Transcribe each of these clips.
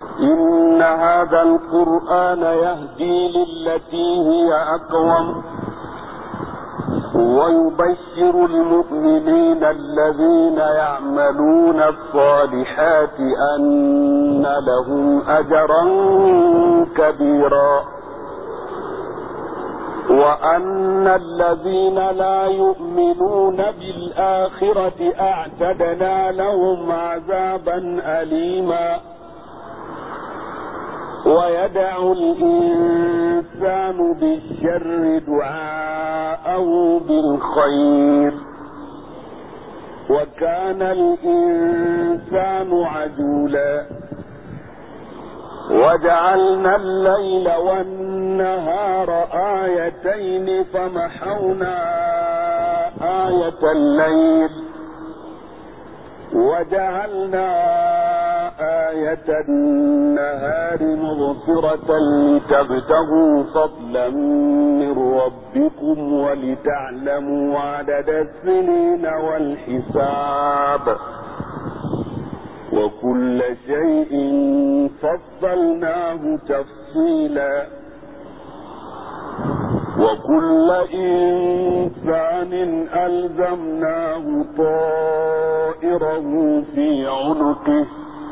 إن هذا القرآن يهدي للتي هي أقوم ويبشر المؤمنين الذين يعملون الصالحات أن لهم أجرا كبيرا وأن الذين لا يؤمنون بالآخرة أعتدنا لهم عذابا أليما ويدع الإنسان بالشر دعاءه بالخير وكان الإنسان عجولا وجعلنا الليل والنهار آيتين فمحونا آية الليل وجعلنا آية النهار مبصرة لتبتغوا فضلا من ربكم ولتعلموا عدد السنين والحساب وكل شيء فصلناه تفصيلا وكل إنسان ألزمناه طائره في عنقه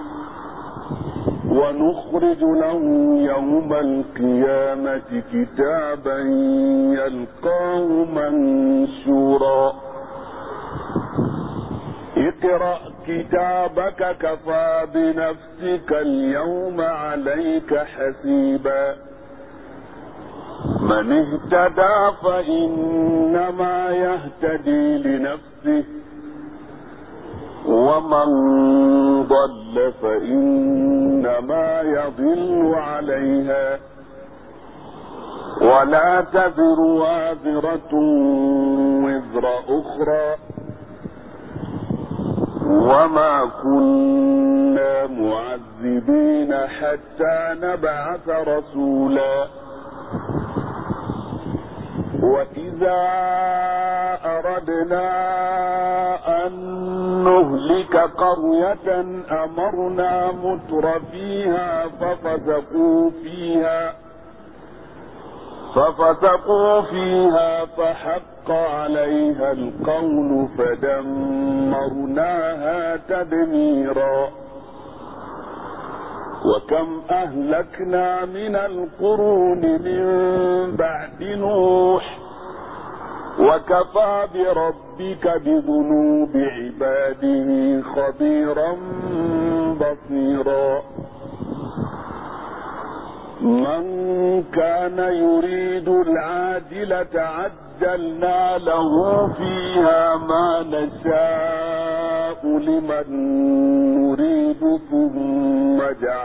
ونخرج له يوم القيامة كتابا يلقاه منشورا اقرأ كتابك كفى بنفسك اليوم عليك حسيبا من اهتدى فإنما يهتدي لنفسه ومن ضل فإنما يضل عليها ولا تزر وازرة وزر أخرى وما كنا معذبين حتى نبعث رسولا وإذا أردنا أن نهلك قرية أمرنا متر فيها ففسقوا فيها فحق عليها القول فدمرناها تدميرا وكم أهلكنا من القرون من بعد نوح وكفى بربك بذنوب عباده خبيرا بصيرا من كان يريد العاجلة عجلنا له فيها ما نشاء لمن نريد ثم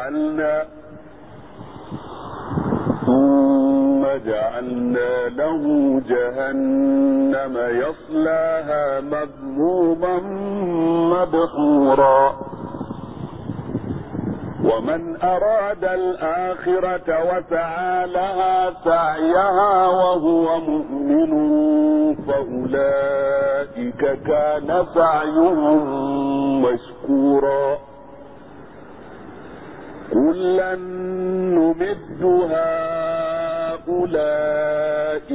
جعلنا له جهنم يصلاها مذموما مدحورا ومن أراد الآخرة وسعى لها سعيها وهو مؤمن فأولئك كان سعيهم مشكورا كلا نمد هؤلاء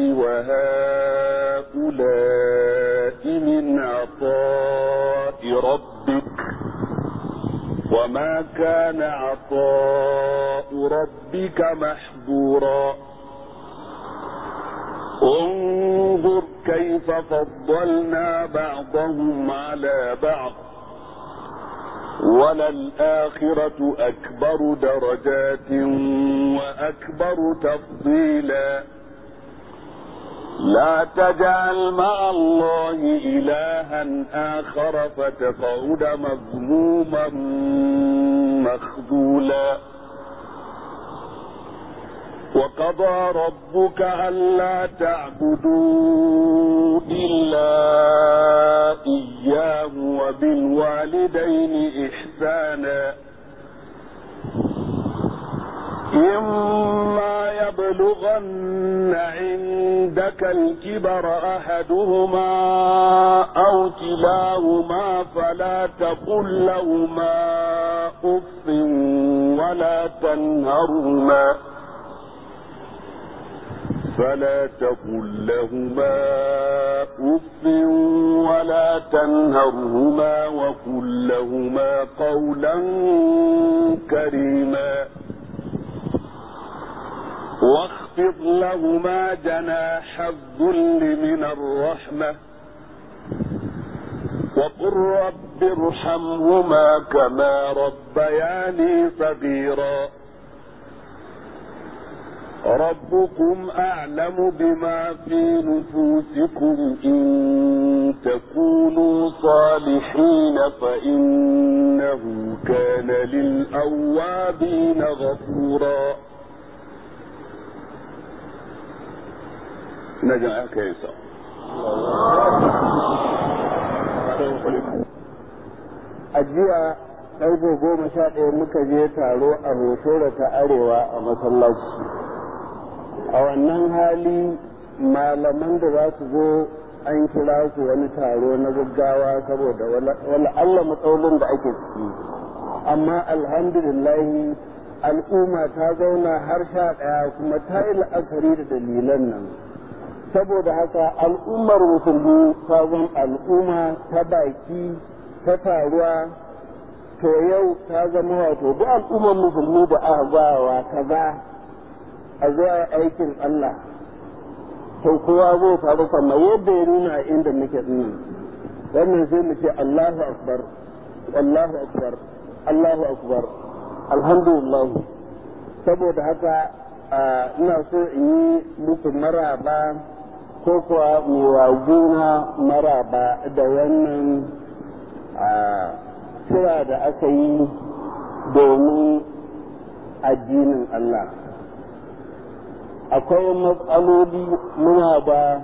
وهؤلاء من عطاء ربك وما كان عطاء ربك محظورا انظر كيف فضلنا بعضهم على بعض وللآخرة أكبر درجات وأكبر تفضيلا لا تجعل مع الله إلها آخر فتقعد مذموما مخذولا وقضى ربك ألا تعبدوا إلا إياه وبالوالدين إحسانا إما يبلغن عندك الكبر أحدهما أو كلاهما فلا تقل لهما أف ولا تنهرهما فلا تقل لهما أف ولا تنهرهما وقل لهما قولا كريما واخفض لهما جناح الذل من الرحمة وقل رب ارحمهما كما ربياني صغيرا ربكم أعلم بما في نفوسكم إن تكونوا صالحين فإنه كان للأوابين غفورا. نجا كيسا ajiya ƙarfe 11 muka je taro a hoto ta arewa a masallaci. A wannan hali malaman da za su zo an kira su wani taro na gaggawa saboda wala Allah matsalolin da ake ciki, amma alhamdulillah al'umma ta zauna har 11 kuma ta yi la'akari da dalilan nan. Saboda haka al'ummar musulmi ta zama al'umma ta baki ta taruwa, to yau ta zama wato duk al'ummar musulmi da aka gawa kaza a zuwa aikin Allah, to kowa zai faru kamar yadda ya nuna inda muke dinnan. Wannan sai mu ce Allahu akbar, Allahu akbar, Allahu akbar, alhamdulillah. Saboda haka ina so in yi muku maraba ko kuwa mai juna maraba da wannan kira da aka yi domin addinin Allah. Akwai matsaloli, muna da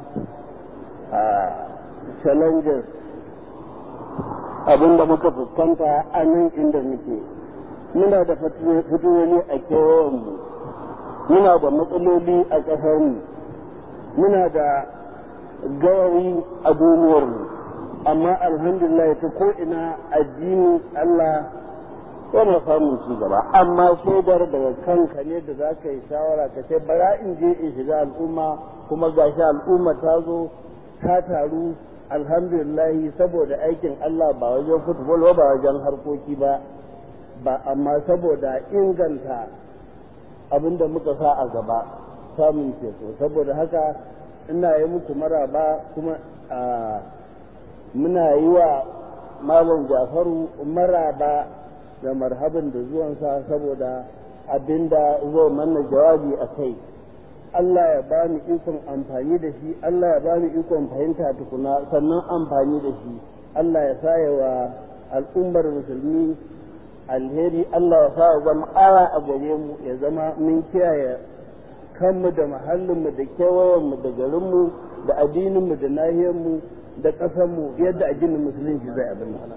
challenges abinda muka fuskanta a nan inda muke. Muna da fitowani a kewayenmu, muna da matsaloli a ƙasarmu, muna da gawayi a duniyarmu, amma alhamdulillah ta ko'ina addinin Allah yana samun ci gaba. Amma shaidar daga kanka ne da za ka yi shawara ka ce bara in je in shiga al'umma, kuma gashi al'umma ta zo ta taru alhamdulillah saboda aikin Allah, ba wajen football ba wajen harkoki ba amma saboda inganta abinda muka sa a gaba samun ceto. Saboda haka ina yi muku maraba, kuma muna yi wa Malam Jafaru maraba da marhaban da zuwansa saboda abinda zai manna jawabi a kai. Allah ya ba ni ikon amfani da shi, Allah ya ba ni ikon fahimta tukuna sannan amfani da shi. Allah ya sa wa al'ummar musulmi alheri, Allah ya sa ya zama aya a gare mu, ya zama mun kiyaye kanmu da mahallinmu da kewayenmu da garinmu da addininmu da nahiyarmu da ƙasarmu yadda addinin musulunci zai abin nan.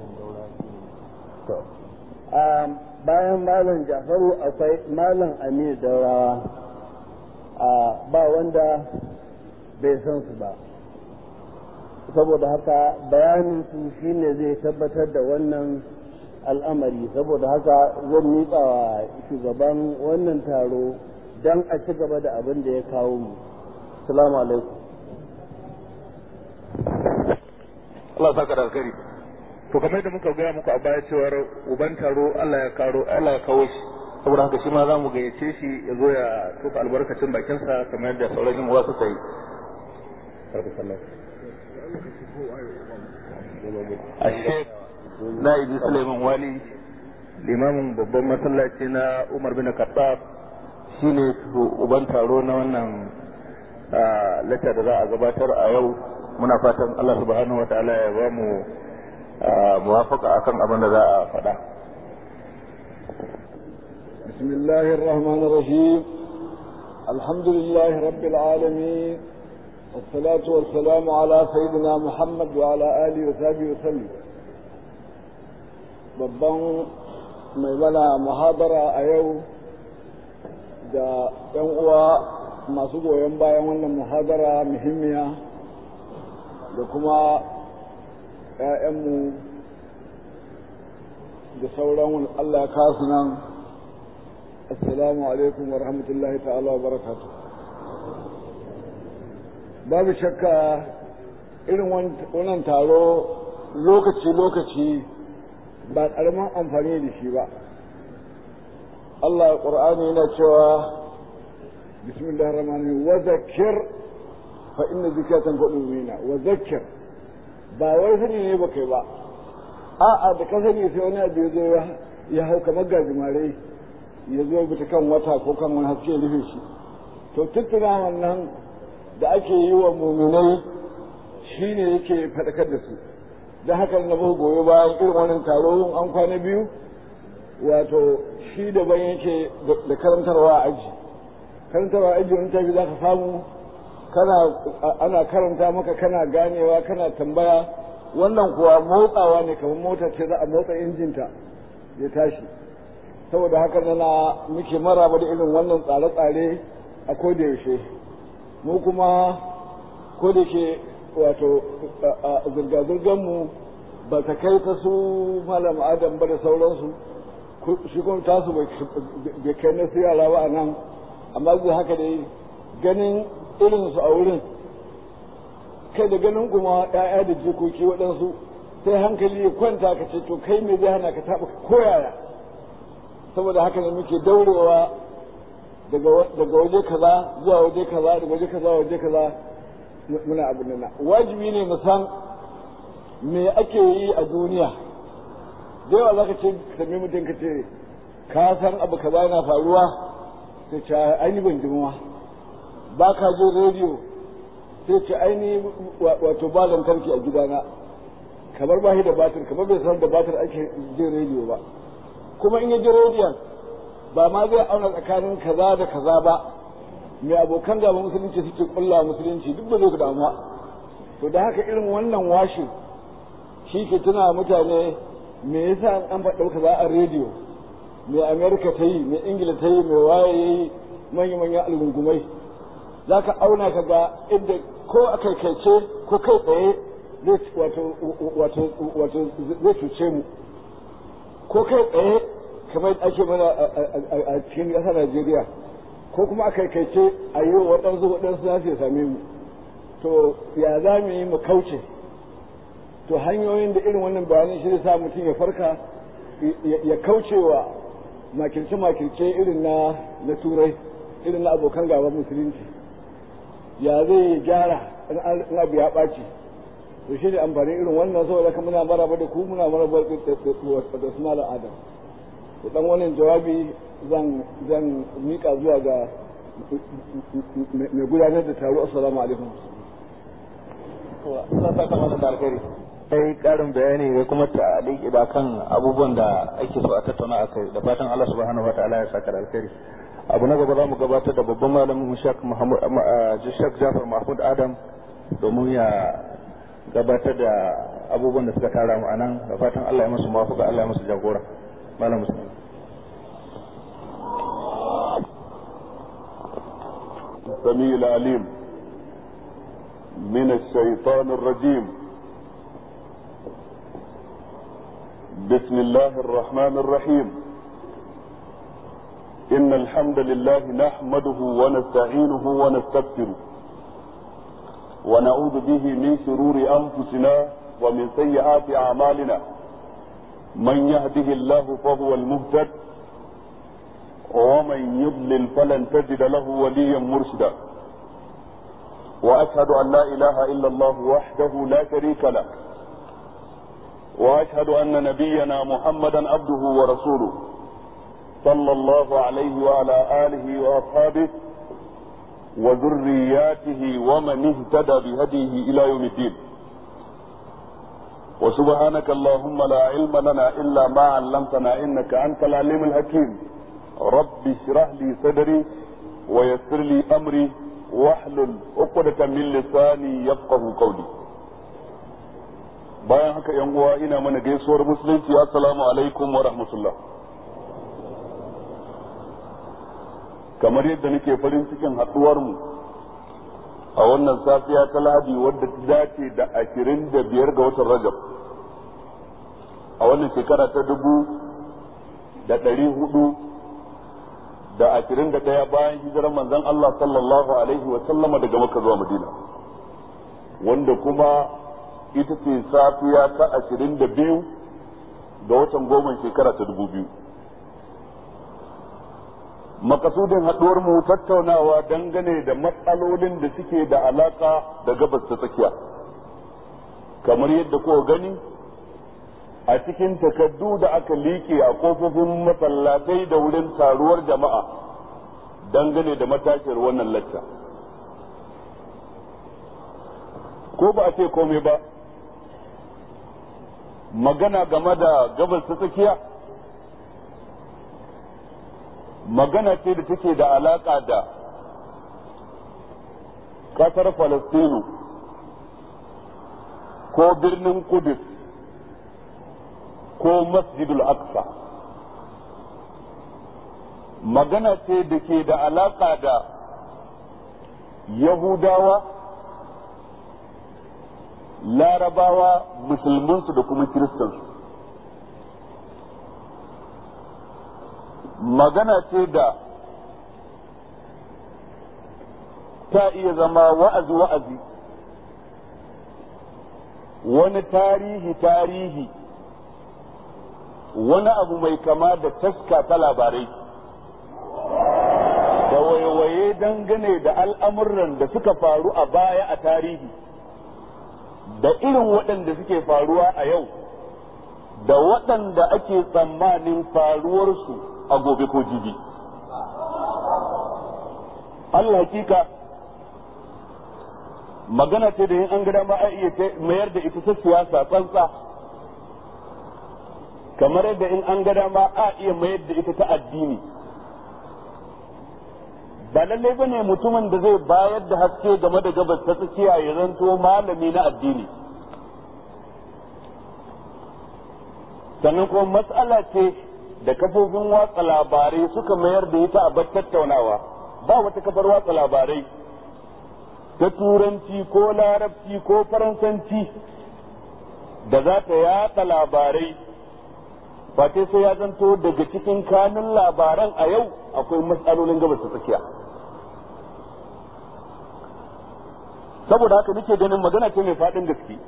Bayan Malam Jafaru akwai Malam Amir Daurawa, ba wanda bai san su ba, saboda haka bayanin su shine zai tabbatar da wannan al'amari. Saboda haka zan miƙa wa shugaban wannan taro don a ci gaba da abin da ya kawo mu. Assalamu alaikum. Allah saka da alkhairi. To kamar da muka gaya muku a baya cewar uban taro Allah ya kawo shi, saboda haka shi ma za mu gayyace shi ya zo ya tofa albarkacin bakinsa kamar yadda sauran yin uwa suka yi. A Sheikh Na'ibi Suleiman Wali, limamin babban masallaci na Umar bin Khattab, shine uban taro na wannan lacca da za a gabatar a yau. Muna fatan Allah subhanahu wataala ya ba mu muwafaqa akan abin da za a faɗa. Bismillahir Rahmanir Rahim. Alhamdulillahi Rabbil Alamin. Wassalatu wassalamu ala sayyidina Muhammad wa ala alihi wa sahbihi wa sallam. Babban mai mana muhabara a yau da ɗan uwa masu goyon bayan wannan muhabara muhimmiya, da kuma ‘ya'yanmu da sauran Allah ya kasu nan assalamu alaikum wa rahmatullahi ta'ala wa barakatuh. Babu shakka irin wannan taro lokaci ba ƙaramin amfani da shi ba. Allah Qur'ani yana cewa bismillahir rahmanir rahim wa zakkir fa inna zikratan tanfa'ul wa zakkir ba wai sani ne ba kai ba, a'a da ka sani sai wani abu ya zo ya hau kamar gajimare ya zo bita kan wata ko kan wani haske rufe shi, to tuttuna wannan da ake yi wa muminai shine yake faɗakar da su. da haka na ba goyo bayan irin wannan taro an kwana biyu, wato shi daban yake da karantarwa a aji. Karantarwa a aji wani tafi za ka samu ana karanta maka kana ganewa kana tambaya, wannan kuwa motsawa ne kamar motar ce za a motsa injinta ya tashi. Saboda haka nana muke maraba da irin wannan tsare-tsare a koda yaushe. Mu kuma koda ke wato zirga-zirganmu ba ta kai ta su malam adam ba da sauransu, shi kuma tasu bai kai na su yara ba a nan, amma zai haka dai ganin irinsu a wurin, kai da ganin kuma ‘ya'ya da jikoki waɗansu sai hankali ya kwanta ka ce to kai mai zai hana ka taɓa koyaya. Saboda haka ne muke daurewa daga waje kaza zuwa waje kaza, daga waje kaza waje kaza muna abin nan. Wajibi ne mu san me ake yi a duniya. Da yawa za ka ce sami mutum ka ce ka san abu kaza yana faruwa, sai ce aini ban jimuwa. Ba ka jin rediyo, sai ce aini wato ba lantarki a gidana, kamar ba shi da batir, kamar bai san da batir ake jin rediyo ba. Kuma in ya ji rediyon ba ma zai auna tsakanin kaza da kaza ba, mai abokan gaba musulunci suke kulla musulunci duk ba zai ku damuwa. To da haka irin wannan washin shi ke tuna mutane me yasa an faɗa kaza a rediyo, mai Amerika ta yi, mai Ingila ta yi, mai waye ya yi, manya-manyan algungumai. Za ka auna ka ga inda ko a kaikaice ko kai tsaye zai cuce mu, ko kai tsaye kamar ake mana a cikin ƙasar Najeriya, ko kuma a kaikaice a yi wa waɗansu za su same mu. To ya za mu yi mu kauce? To hanyoyin da irin wannan bayanin shi zai sa mutum ya farka ya kaucewa makirce irin na turai, irin na abokan gaban musulunci. Ya zai gyara in abu ya ɓaci. To shi ne amfani irin wannan, saboda ka muna maraba da ku, muna maraba da suna al'adam. To dan wannan jawabi zan mika zuwa ga mai gudanar da taro. Assalamu alaikum. Allah saka mana da alkhairi. Sai karin bayani da kuma ta'aliki da kan abubuwan da ake so a tattauna akai, da fatan Allah subhanahu wataala ya saka da alkhairi. Abu na gaba za mu gabatar da babban malamin Sheikh Jafar Mahmud Adam domin ya gabatar da abubuwan da suka tara mu anan, da fatan Allah ya musu mafaka, Allah ya musu jagora. Malam Musa. السميع العليم من الشيطان الرجيم. بسم الله الرحمن الرحيم. إن الحمد لله نحمده ونستعينه ونستغفره ونعوذ به من شرور أنفسنا ومن سيئات أعمالنا. من يهده الله فهو المهتد ومن يضلل فلن تجد له وليا مرشدا. وأشهد أن لا إله إلا الله وحده لا شريك له، وأشهد أن نبينا محمدا عبده ورسوله صلى الله عليه وعلى آله وأصحابه وذرياته ومن اهتدى بهديه إلى يوم الدين. وسبحانك اللهم لا علم لنا إلا ما علمتنا إنك أنت العليم الحكيم. رب اشرح لي صدري ويسر لي أمري واحلل عقدة من لساني يفقهوا قولي. bayan haka yan uwa ina mana gaisuwar musulunci, assalamu alaikum wa rahmatullah. kamar yadda nake farin cikin haduwar mu a wannan safiya ta Lahadi wadda ta dace da 25 ga watan Rajab a wannan shekara ta 1427 21 bayan hijirar manzon Allah sallallahu alaihi wa sallama daga Makka zuwa Madina, wanda kuma ita ce safiya ta 22 ga watan 10 shekara ta 2000. Makasudin haɗuwar mu tattaunawa dangane da matsalolin da suke da alaka da gabas ta tsakiya, kamar yadda kuka gani a cikin takaddu da aka liƙe a kofofin masallatai da wurin taruwar jama'a dangane da matashiyar wannan lacca. Ko ba a ce komai ba, magana game da gabas ta tsakiya magana ce da take da alaka da kasar Falastinu ko birnin Kudus ko Masjidul Aqsa. Magana ce da ke da alaka da Yahudawa, Larabawa, musulmansu da kuma kiristansu. Magana ce da ta iya zama wa'azi wani tarihi wani abu mai kama da taska ta labarai da waiwaye dangane da al'amuran da suka faru a baya a tarihi da irin waɗanda suke faruwa a yau da waɗanda ake tsammanin faruwarsu a gobe ko jibi. Allah hakika magana ce da yin an gada ma a iya mayar da ita ta siyasa tsantsa, kamar yadda in an gada ma a iya mayar da ita ta addini. Ba lallai ba ne mutumin da zai bayar da haske game da gabas ta tsakiya ya zanto malami na addini. Sannan kuma matsala ce da kafofin watsa labarai suka mayar da ita a tattaunawa. Ba wata kafar watsa labarai ta turanci ko larabci ko faransanci da za ta yatsa labarai ba sai ya zanto daga cikin kanun labaran a yau akwai matsalolin gabas ta tsakiya. Saboda haka nake ganin magana ce mai faɗin gaske,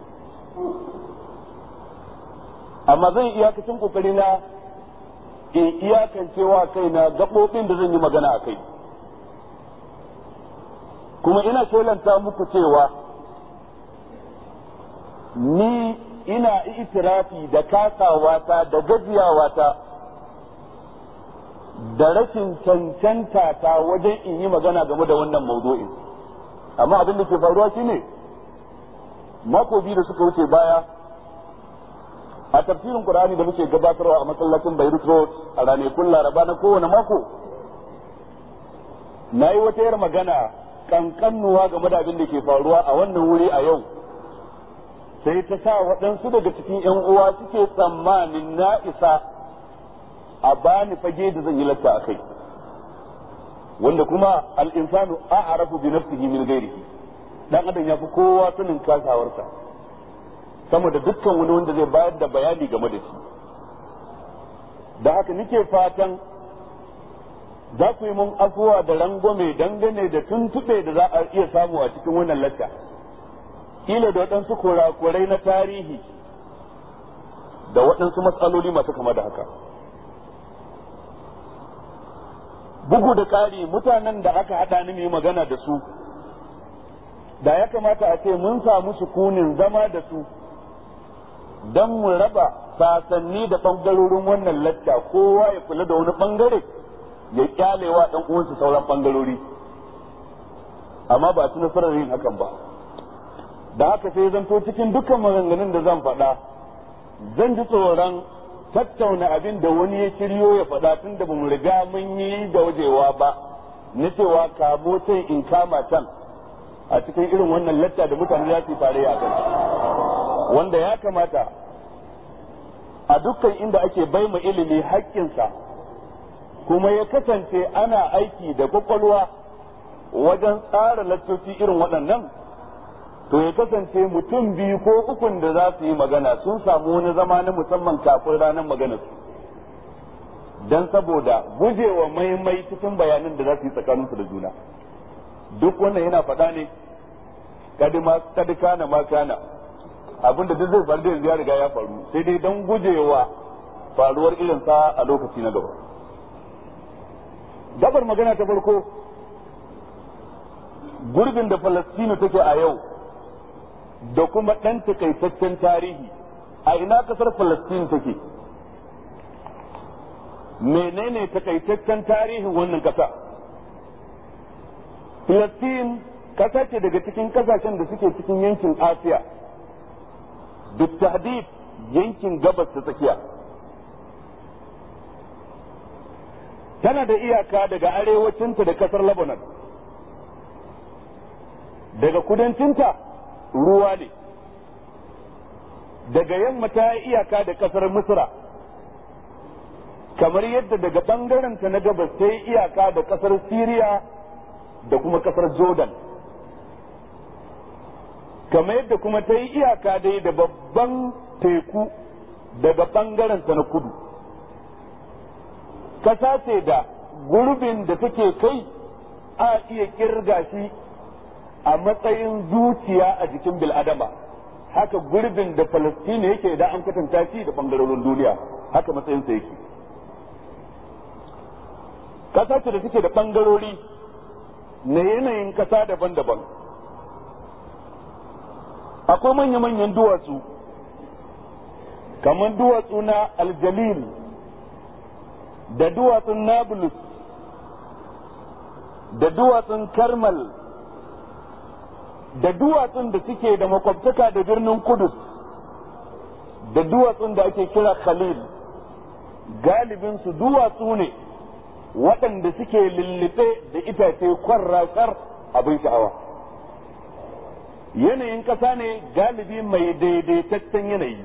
amma zan iyakacin kokari na in iyakancewa kaina gaɓoɓin da zan yi magana a kai. Kuma ina shelanta muku cewa ni ina itirafi da kasawata da gajiyawata da rashin cancanta ta wajen in yi magana game da wannan maudu'in. Amma abin da ke faruwa shine mako biyu da suka wuce baya a tafsirin Qur'ani da muke gabatarwa a masallacin Beirut Road a ranakun Laraba na kowane mako, na yi wata yar magana kankanuwa game da abin da ke faruwa a wannan wuri a yau, sai ta sa waɗansu daga cikin 'yan uwa suke tsammanin na isa a bani fage da zan yi lacca a kai, wanda kuma al'insanu a'rafu bi nafsihi min ghairihi. Dan adam ya fi kowa sanin kasawarsa sama da dukkan wani wanda zai bayar da bayani game da shi. Da haka nake fatan za ku yi mun afuwa da rangwame dangane da tuntuɓe da za a iya samu a cikin wannan lacca, kila da waɗansu kurakurai na tarihi da waɗansu matsaloli masu kama da haka. Bugu da ƙari, mutanen da aka haɗa ni mai magana da su, da ya kamata a ce mun samu sukunin zama da su don mu raba sasanni da ɓangarorin wannan lacca, kowa ya kula da wani ɓangare ya kyalewa ɗan uwansa sauran ɓangarori, amma ba su nasarar yin hakan ba. Da haka sai zanto cikin dukkan maganganun da zan faɗa zan ji tsoron tattauna abin da wani ya shiryo ya faɗa tun da bamu riga mun yi da wajewa ba, na cewa kamo can in kama can a cikin irin wannan lacca da mutane za su yi tare a kan, wanda ya kamata a dukkan inda ake bai ma ilimi haƙƙinsa kuma ya kasance ana aiki da kwakwalwa wajen tsara laccoci irin waɗannan, to ya kasance mutum biyu ko ukun da za su yi magana sun samu wani zama na musamman kafin ranar maganar su, dan saboda gujewa maimai cikin bayanan da za su yi tsakaninsu da juna. Duk wannan yana faɗa ne kad kana ma kana, abinda duk zai faru da yanzu ya riga ya faru, sai dai don gujewa faruwar irin sa a lokaci na gaba. Gabar magana ta farko, gurbin da Falastinu take a yau da kuma ɗan takaitaccen tarihi. A ina kasar Falastin take? Menene takaitaccen tarihin wannan kasa? Falastin kasa ce daga cikin kasashen da suke cikin yankin Asiya, duk tahdid yankin gabas ta tsakiya. Tana da iyaka daga arewacinta da kasar Lebanon, daga kudancinta ruwa ne, daga yamma ta iyaka da kasar Misra, kamar yadda daga ɓangarenta na gabas ta yi iyaka da kasar Syria da kuma kasar Jordan, kamar yadda kuma ta yi iyaka dai da babban teku daga ɓangarenta na kudu. Kasa ce da gurbin da take kai a iya kirga shi a matsayin zuciya a jikin bil'adama, haka gurbin da Falastini yake idan an kwatanta shi da ɓangarorin duniya, haka matsayinsa yake. Kasa ce da take da ɓangarori na yanayin kasa daban-daban. Akwai manya-manyan duwatsu, kamar duwatsu na Aljalil da duwatsun Nablus da duwatsun Karmal da duwatsun da suke da makwabtaka da birnin Kudus da duwatsun da ake kira Khalil. Galibinsu duwatsu ne waɗanda suke lullube da itace kwarrashar abin sha'awa. Yanayin ƙasa ne galibi mai daidaitaccen yanayi,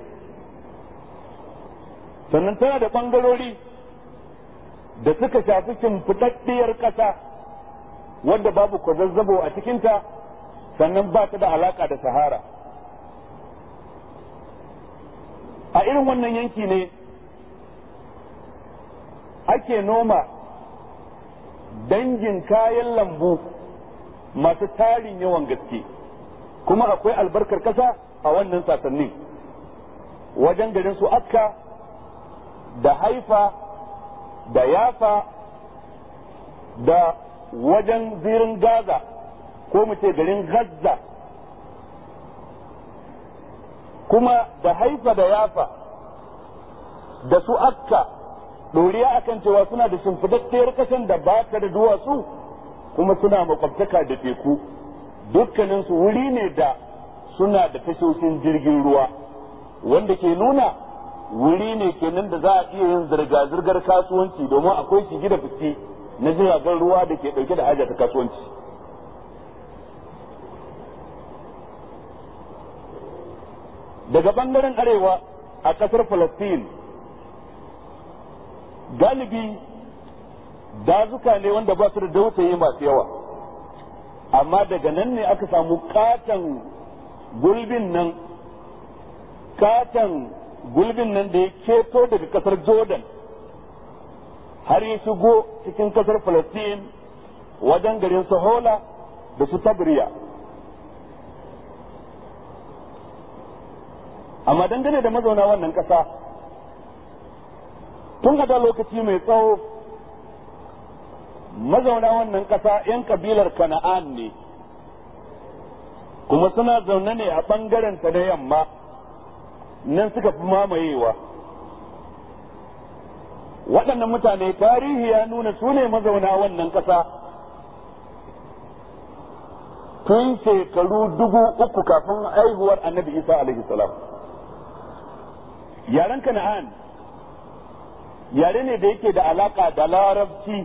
sannan tana da ɓangarori da suka shafi shimfiɗaɗɗiyar ƙasa wadda babu kwazazzabo a cikinta, sannan ba ta da alaƙa da Sahara. A irin wannan yanki ne ake noma dangin kayan lambu masu tarin yawan gaske, kuma akwai albarkar ƙasa a wannan sasannin, wajen garin su Akka da Haifa da Yafa da wajen zirin Gaza, ko mu ce garin Gaza, kuma da Haifa da Yafa da su Akka, ɗoriya akan cewa suna da shimfidattiyar ƙasan da ba ta da duwatsu, kuma suna makwabtaka da teku. Dukkaninsu wuri ne da suna da tashoshin jirgin ruwa, wanda ke nuna wuri ne kenan da za a iya yin zirga-zirgar kasuwanci, domin akwai shige da fice na jiragen ruwa da ke ɗauke da haja ta kasuwanci. Daga ɓangaren arewa a ƙasar Falastin, galibi dazuka ne wanda ba su da dausayi masu yawa, amma daga nan ne aka samu katon gulbin nan da ya keto daga kasar Jordan har ya shigo cikin kasar Falastin wajen garin Sahola da su Tabriya. Amma dangane da mazauna wannan kasa, tun a da lokaci mai tsawo mazauna wannan kasa 'yan kabilar Kana'an ne, kuma suna zaune ne a ɓangaren ta na yamma, nan suka fi mamayewa. Waɗannan mutane tarihi ya nuna su ne mazauna wannan ƙasa tun shekaru 3,000 kafin haihuwar Annabi Isa alaihi salam. Yaren Kana'an yare ne da yake da alaƙa da Larabci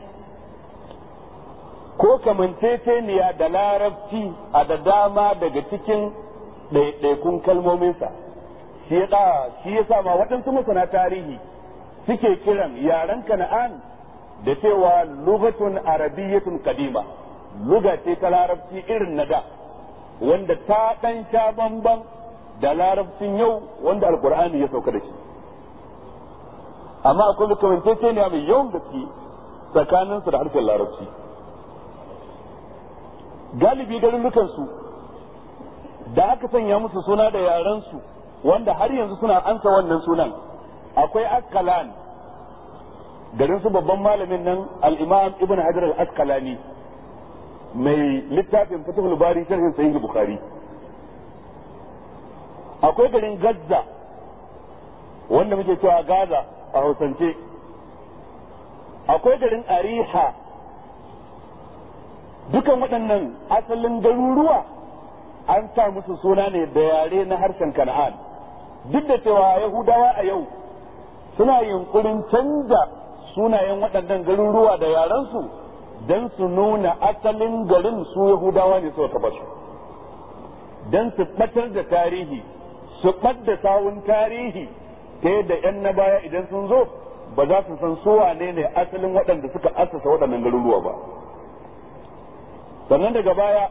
ko kamanceceniya da Larabci a da dama daga cikin ɗaiɗaikun kalmominsa. Shi ya sa ma waɗansu masana tarihi suke kiran yaren Kana'an da cewa lugatun arabiyyatun kadima, luga ce ta Larabci irin na da, wanda ta ɗan sha bamban da Larabcin yau wanda Alƙur'ani ya sauka da shi. amma akwai kamantaceniya mai yawan gaske tsakaninsu da harshen larabci. Galibi garurukansu da aka sanya musu suna da yarensu wanda har yanzu suna ansa wannan sunan akwai Asqalan, garin su babban malamin nan al-Imam Ibn Hajar al-Asqalani mai littafin Fathul Bari sharhin Sahih Bukhari. Akwai garin Gaza wanda muke cewa Gaza a Hausance. Akwai garin Ariha. Dukan waɗannan asalin garuruwa an sa musu suna ne da yare na harshen Kana'an. Duk da cewa Yahudawa a yau suna yunkurin canza sunayen waɗannan garuruwa da yarensu don su nuna asalin garin su Yahudawa ne suka kafa su, don su ɓatar da tarihi, su ɓadda sawun tarihi ta yadda 'yan na baya idan sun zo ba za su san su wane ne asalin waɗanda suka assasa waɗannan garuruwa ba. Sannan daga baya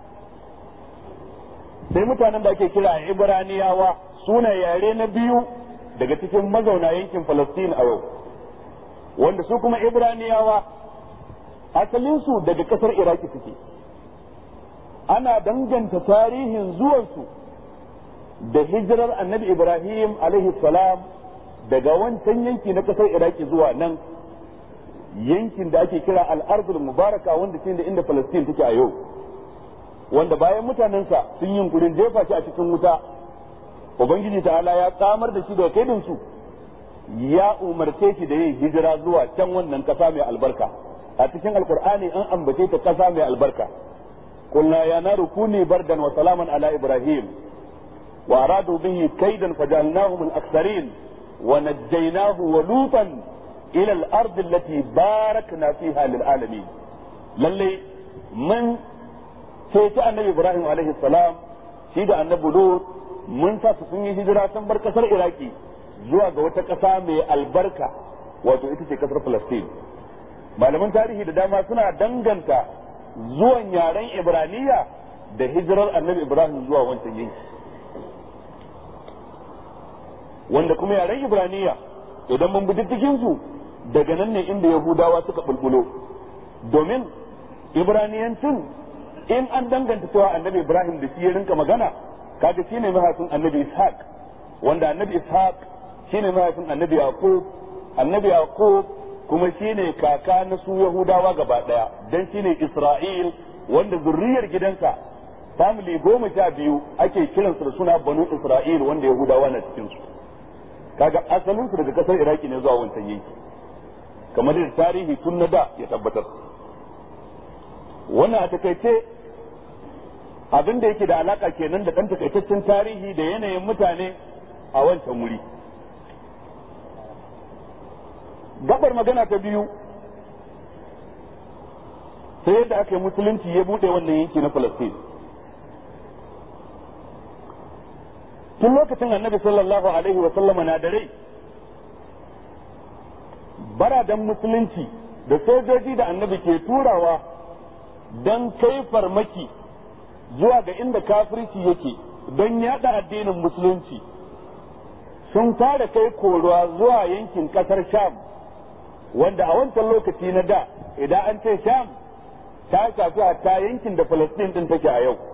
sai mutanen da ake kira Ibraniyawa suna yare na biyu daga cikin mazauna yankin Falastin a yau, wanda su kuma Ibraniyawa asalinsu daga ƙasar Iraki suke. Ana danganta tarihin zuwansu da hijirar annabi Ibrahim alaihi salam daga wancan yanki na ƙasar Iraki zuwa nan yankin da ake kira al-Ardul Mubaraka, wanda shine inda Falastin take a yau, wanda bayan mutanensa sun yi yunkurin jefa shi a cikin wuta, Ubangiji ta'ala ya tsamar da shi daga kaidinsu, ya umarce shi da yin hijira zuwa can wannan ƙasa mai albarka. A cikin Alkur'ani an ambace ta ƙasa mai albarka. Qulna ya naru kuni bardan wa salaman ala Ibrahim wa aradu bihi kaidan fajalnahum al-aktharin wa najjaynahu wa lutan ila al-ard allati barakna fiha lil alamin. Lalle mun sai ta annabi Ibrahim alaihi salam shi da annabi Lut mun sa su sun yi hijira sun bar kasar Iraki zuwa ga wata ƙasa mai albarka, wato ita ce kasar Palestine. Malaman tarihi da dama suna danganta zuwan yaren Ibraniya da hijirar annabi Ibrahim zuwa wancan yanki, wanda kuma yaren Ibraniya idan mun bi diddigin su daga nan ne inda Yahudawa suka bulbulo, domin Ibraniyancin in an danganta cewa annabi Ibrahim da shi ya rinka magana, kaga shine mahaifin annabi Ishaq, wanda annabi Ishaq shine mahaifin annabi Yaqub kuma shine kaka na su Yahudawa gaba daya, dan shine Isra'il, wanda zurriyar gidansa family 12 ake kiransu da suna Banu Isra'il, wanda Yahudawa na cikin su. Kaga asalin su daga kasar Iraki ne zuwa wancan yanki, kamar da tarihi tun na da ya tabbatar. Wannan a takaice abin da yake da alaka kenan da ɗan takaitaccen tarihi da yanayin mutane a wancan wuri. Gabar magana ta biyu, sai yadda aka yi musulunci ya buɗe wannan yanki na Falastin. Tun lokacin annabi sallallahu alaihi wa sallama na da rai, baradan musulunci da sojoji da annabi ke turawa don kai farmaki zuwa ga inda kafirci yake don yada addinin musulunci sun fara kai koruwa zuwa yankin kasar Sham, wanda a wancan lokaci na da idan an ce Sham ta shafi hatta yankin da Palestine din take a yau,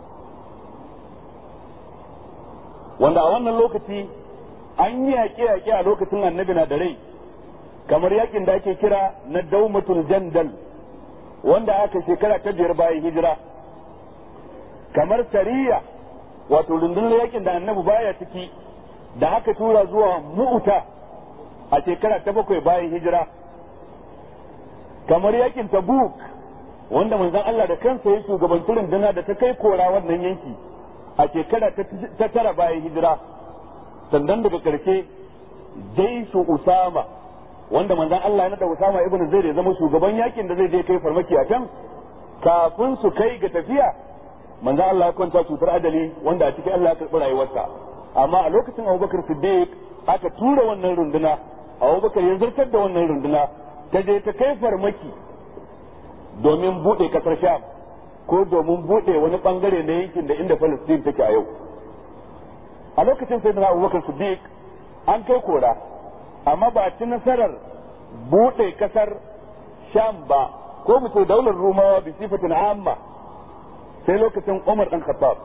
wanda a wannan lokaci an yi yaƙe-yaƙe a lokacin annabi na da rai, kamar yakin da ake kira na Daumatul Jandal, wanda aka shekara ta 5 bayan hijira, kamar Sariya, wato rundunar yakin da annabi baya ciki da aka tura zuwa Mu'ta a shekara ta 7 bayan hijira, kamar yakin Tabuk, wanda manzon Allah da kansa ya shugabanci rundunar da ta kai kora wannan yanki a shekara ta 9 bayan hijira. Sannan daga karshe Jaishu Usama, wanda manzon Allah ya nada Usama ibn Zaid ya zama shugaban yakin da zai je kai farmaki a can, kafin su kai ga tafiya manzon Allah ya kwanta cutar ajali, wanda a cikin Allah ya karɓi rayuwarsa. Amma a lokacin Abubakar Siddiq aka tura wannan runduna, Abubakar ya zartar da wannan runduna ta je ta kai farmaki domin buɗe kasar Sham ko domin buɗe wani bangare na yankin da inda Palestine take a yau. A lokacin Sayyidina Abubakar Siddiq an kai kora amma ba ci nasarar buɗe kasar Sham ba, ko mu ce daular Rumawa bi sifatin amma, sai lokacin Umar dan Khattab.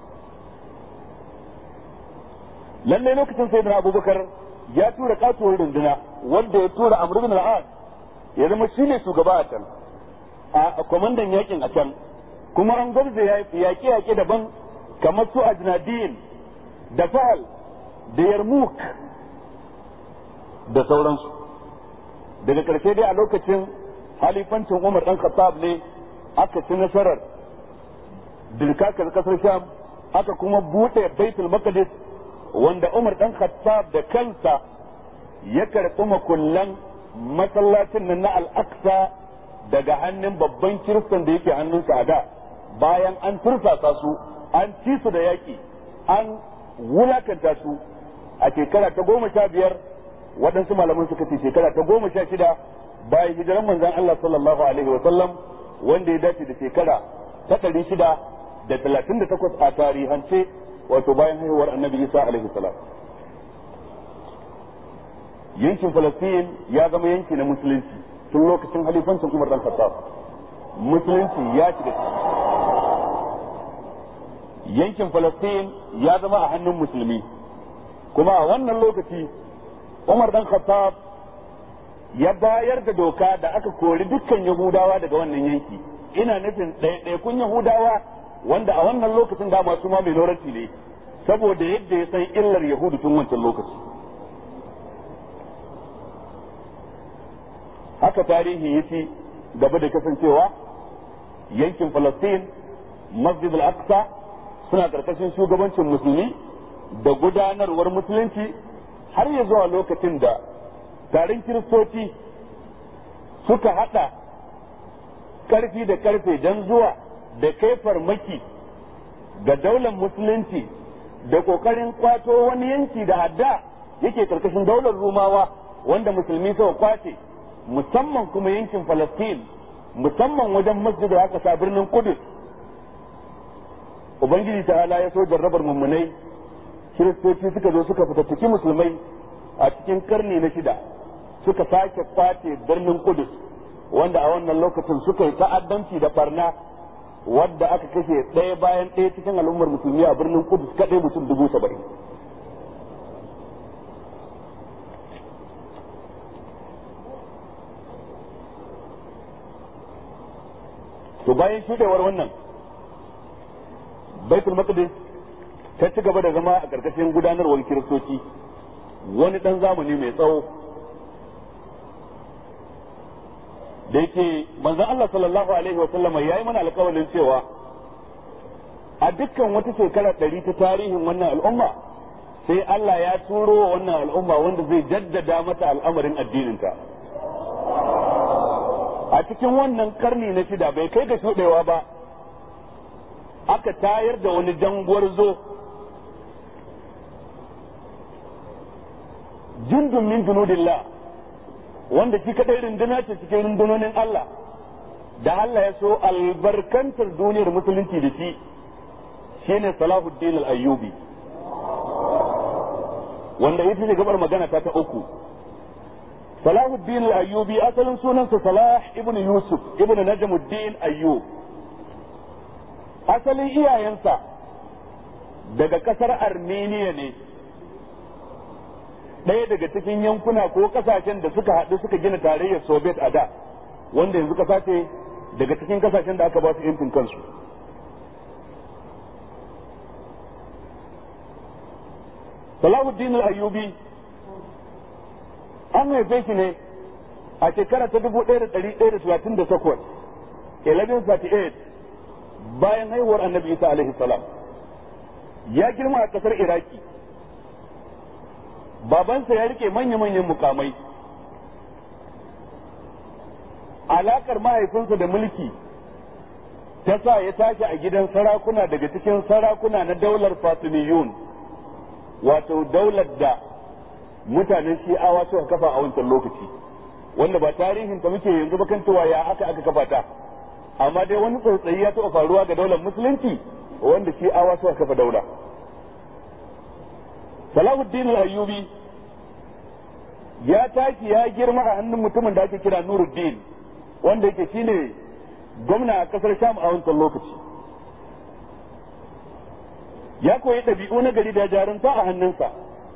Lalle lokacin Sayyidina Abubakar ya tura katuwar runduna wanda ya tura Amr ibn al-As ya zama shine shugaba a can, a kwamandan yakin a can, kuma an gwamza yaƙe daban kamar su Ajnadin da Fahal da Yarmouk da sauransu. Daga ƙarshe dai a lokacin halifancin Umar ɗan Khattab ne aka ci nasarar dirkakar ƙasar Sham, aka kuma buɗe Baitul Maqdis wanda Umar ɗan Khattab da kansa ya karɓi makullan masallacin nan na Al-Aqsa daga hannun babban kiristan da yake hannunsa a da, bayan an tursasa su, an ci su da yaƙi, an wulakanta su a shekara ta 15, waɗansu malaman suka ce shekara ta 16 bayan hijiran manzon Allah sallallahu alaihi wa sallam, wanda ya dace da shekara ta 638 a tarihance, wato bayan haihuwar Annabi Isa alaihi salam. Yankin Falastin ya zama yanki na musulunci tun lokacin halifancin Umar dan Khattab. Musulunci ya shiga yankin Falastin, ya zama a hannun musulmi, kuma a wannan lokaci Umar dan Khattab ya bayar da doka da aka kori dukkan Yahudawa daga wannan yanki. Ina nufin ɗaiɗaikun Yahudawa wanda a wannan lokacin da masu ma minority ne, saboda yadda ya san illar Yahudu tun wancan lokaci. Haka tarihi ya ci gaba da kasancewa yankin Falastin, Masjid al-Aqsa suna karkashin shugabancin musulmi da gudanarwar musulunci har ya zuwa lokacin da taron kiristoci suka hada karfi da karfe don zuwa da kai farmaki ga daular musulunci da kokarin kwato wani yanki da hadda yake karkashin daular Rumawa wanda musulmi suka kwace, musamman kuma yankin Falastin, musamman wajen Masjid al-Aqsa birnin Qudus. Ubangiji ta'ala ya so jarrabar mummunai, kiristoci suka zo suka fitattaki musulmai a cikin karni na 6, suka sake kwace birnin Qudus, wanda a wannan lokacin suka yi ta'addanci da barna wadda aka kashe ɗaya bayan ɗaya cikin al'ummar musulmi a birnin Qudus kaɗai mutum 70,000. To bayan shudewar wannan, Baitul Maqdis ta ci gaba da zama a ƙarƙashin gudanarwar kiristoci wani ɗan zamani mai tsawo, da yake manzon Allah sallallahu alaihi wa sallama yayi mana alƙawarin cewa a dukkan wata shekara 100 ta tarihin wannan al'umma sai Allah ya turo wa wannan al'umma wanda zai jaddada mata al'amarin addininta. A cikin wannan karni na 6 bai kai ga shudewa ba, aka tayar da wani jangwarzo, jundun min junudillah, wanda shi kadai runduna ce cikin rundunonin Allah, da Allah ya so albarkantar duniyar musulunci da shi, shine Salahuddin al-Ayyubi, wanda ita ce gabar magana ta uku. Salahuddin al-Ayyubi asalin sunansa Salah ibn Yusuf ibn Najmuddin Ayyub. Asalin iyayensa daga kasar Armenia ne, ɗaya daga cikin yankuna ko kasashen da suka haɗu suka gina tarayyar Soviet a da, wanda yanzu kasa ce daga cikin kasashen da aka ba su yancin kansu. Salahuddin al-Ayyubi an haife shi ne a shekara ta 1138, 1138 bayan haihuwar Annabi Isa alaihi salam. Ya girma a kasar Iraki. Babansa ya rike manya-manyan mukamai. Alakar mahaifinsa da mulki ta sa ya tashi a gidan sarakuna daga cikin sarakuna na daular Fatimiyun, wato daular da mutanen Shi'awa suka kafa a wancan lokaci, wanda ba tarihin ta muke yanzu ba kan cewa ya aka kafa ta, amma dai wani tsautsayi ya taɓa faruwa ga daular musulunci wanda Shi'awa suka kafa daula. Salahuddin al-Ayyubi ya tashi ya girma a hannun mutumin da ake kira Nuruddin, wanda yake shine gwamna a kasar Sham a wancan lokaci. Ya koyi ɗabi'u na gari da jarunta a hannunsa.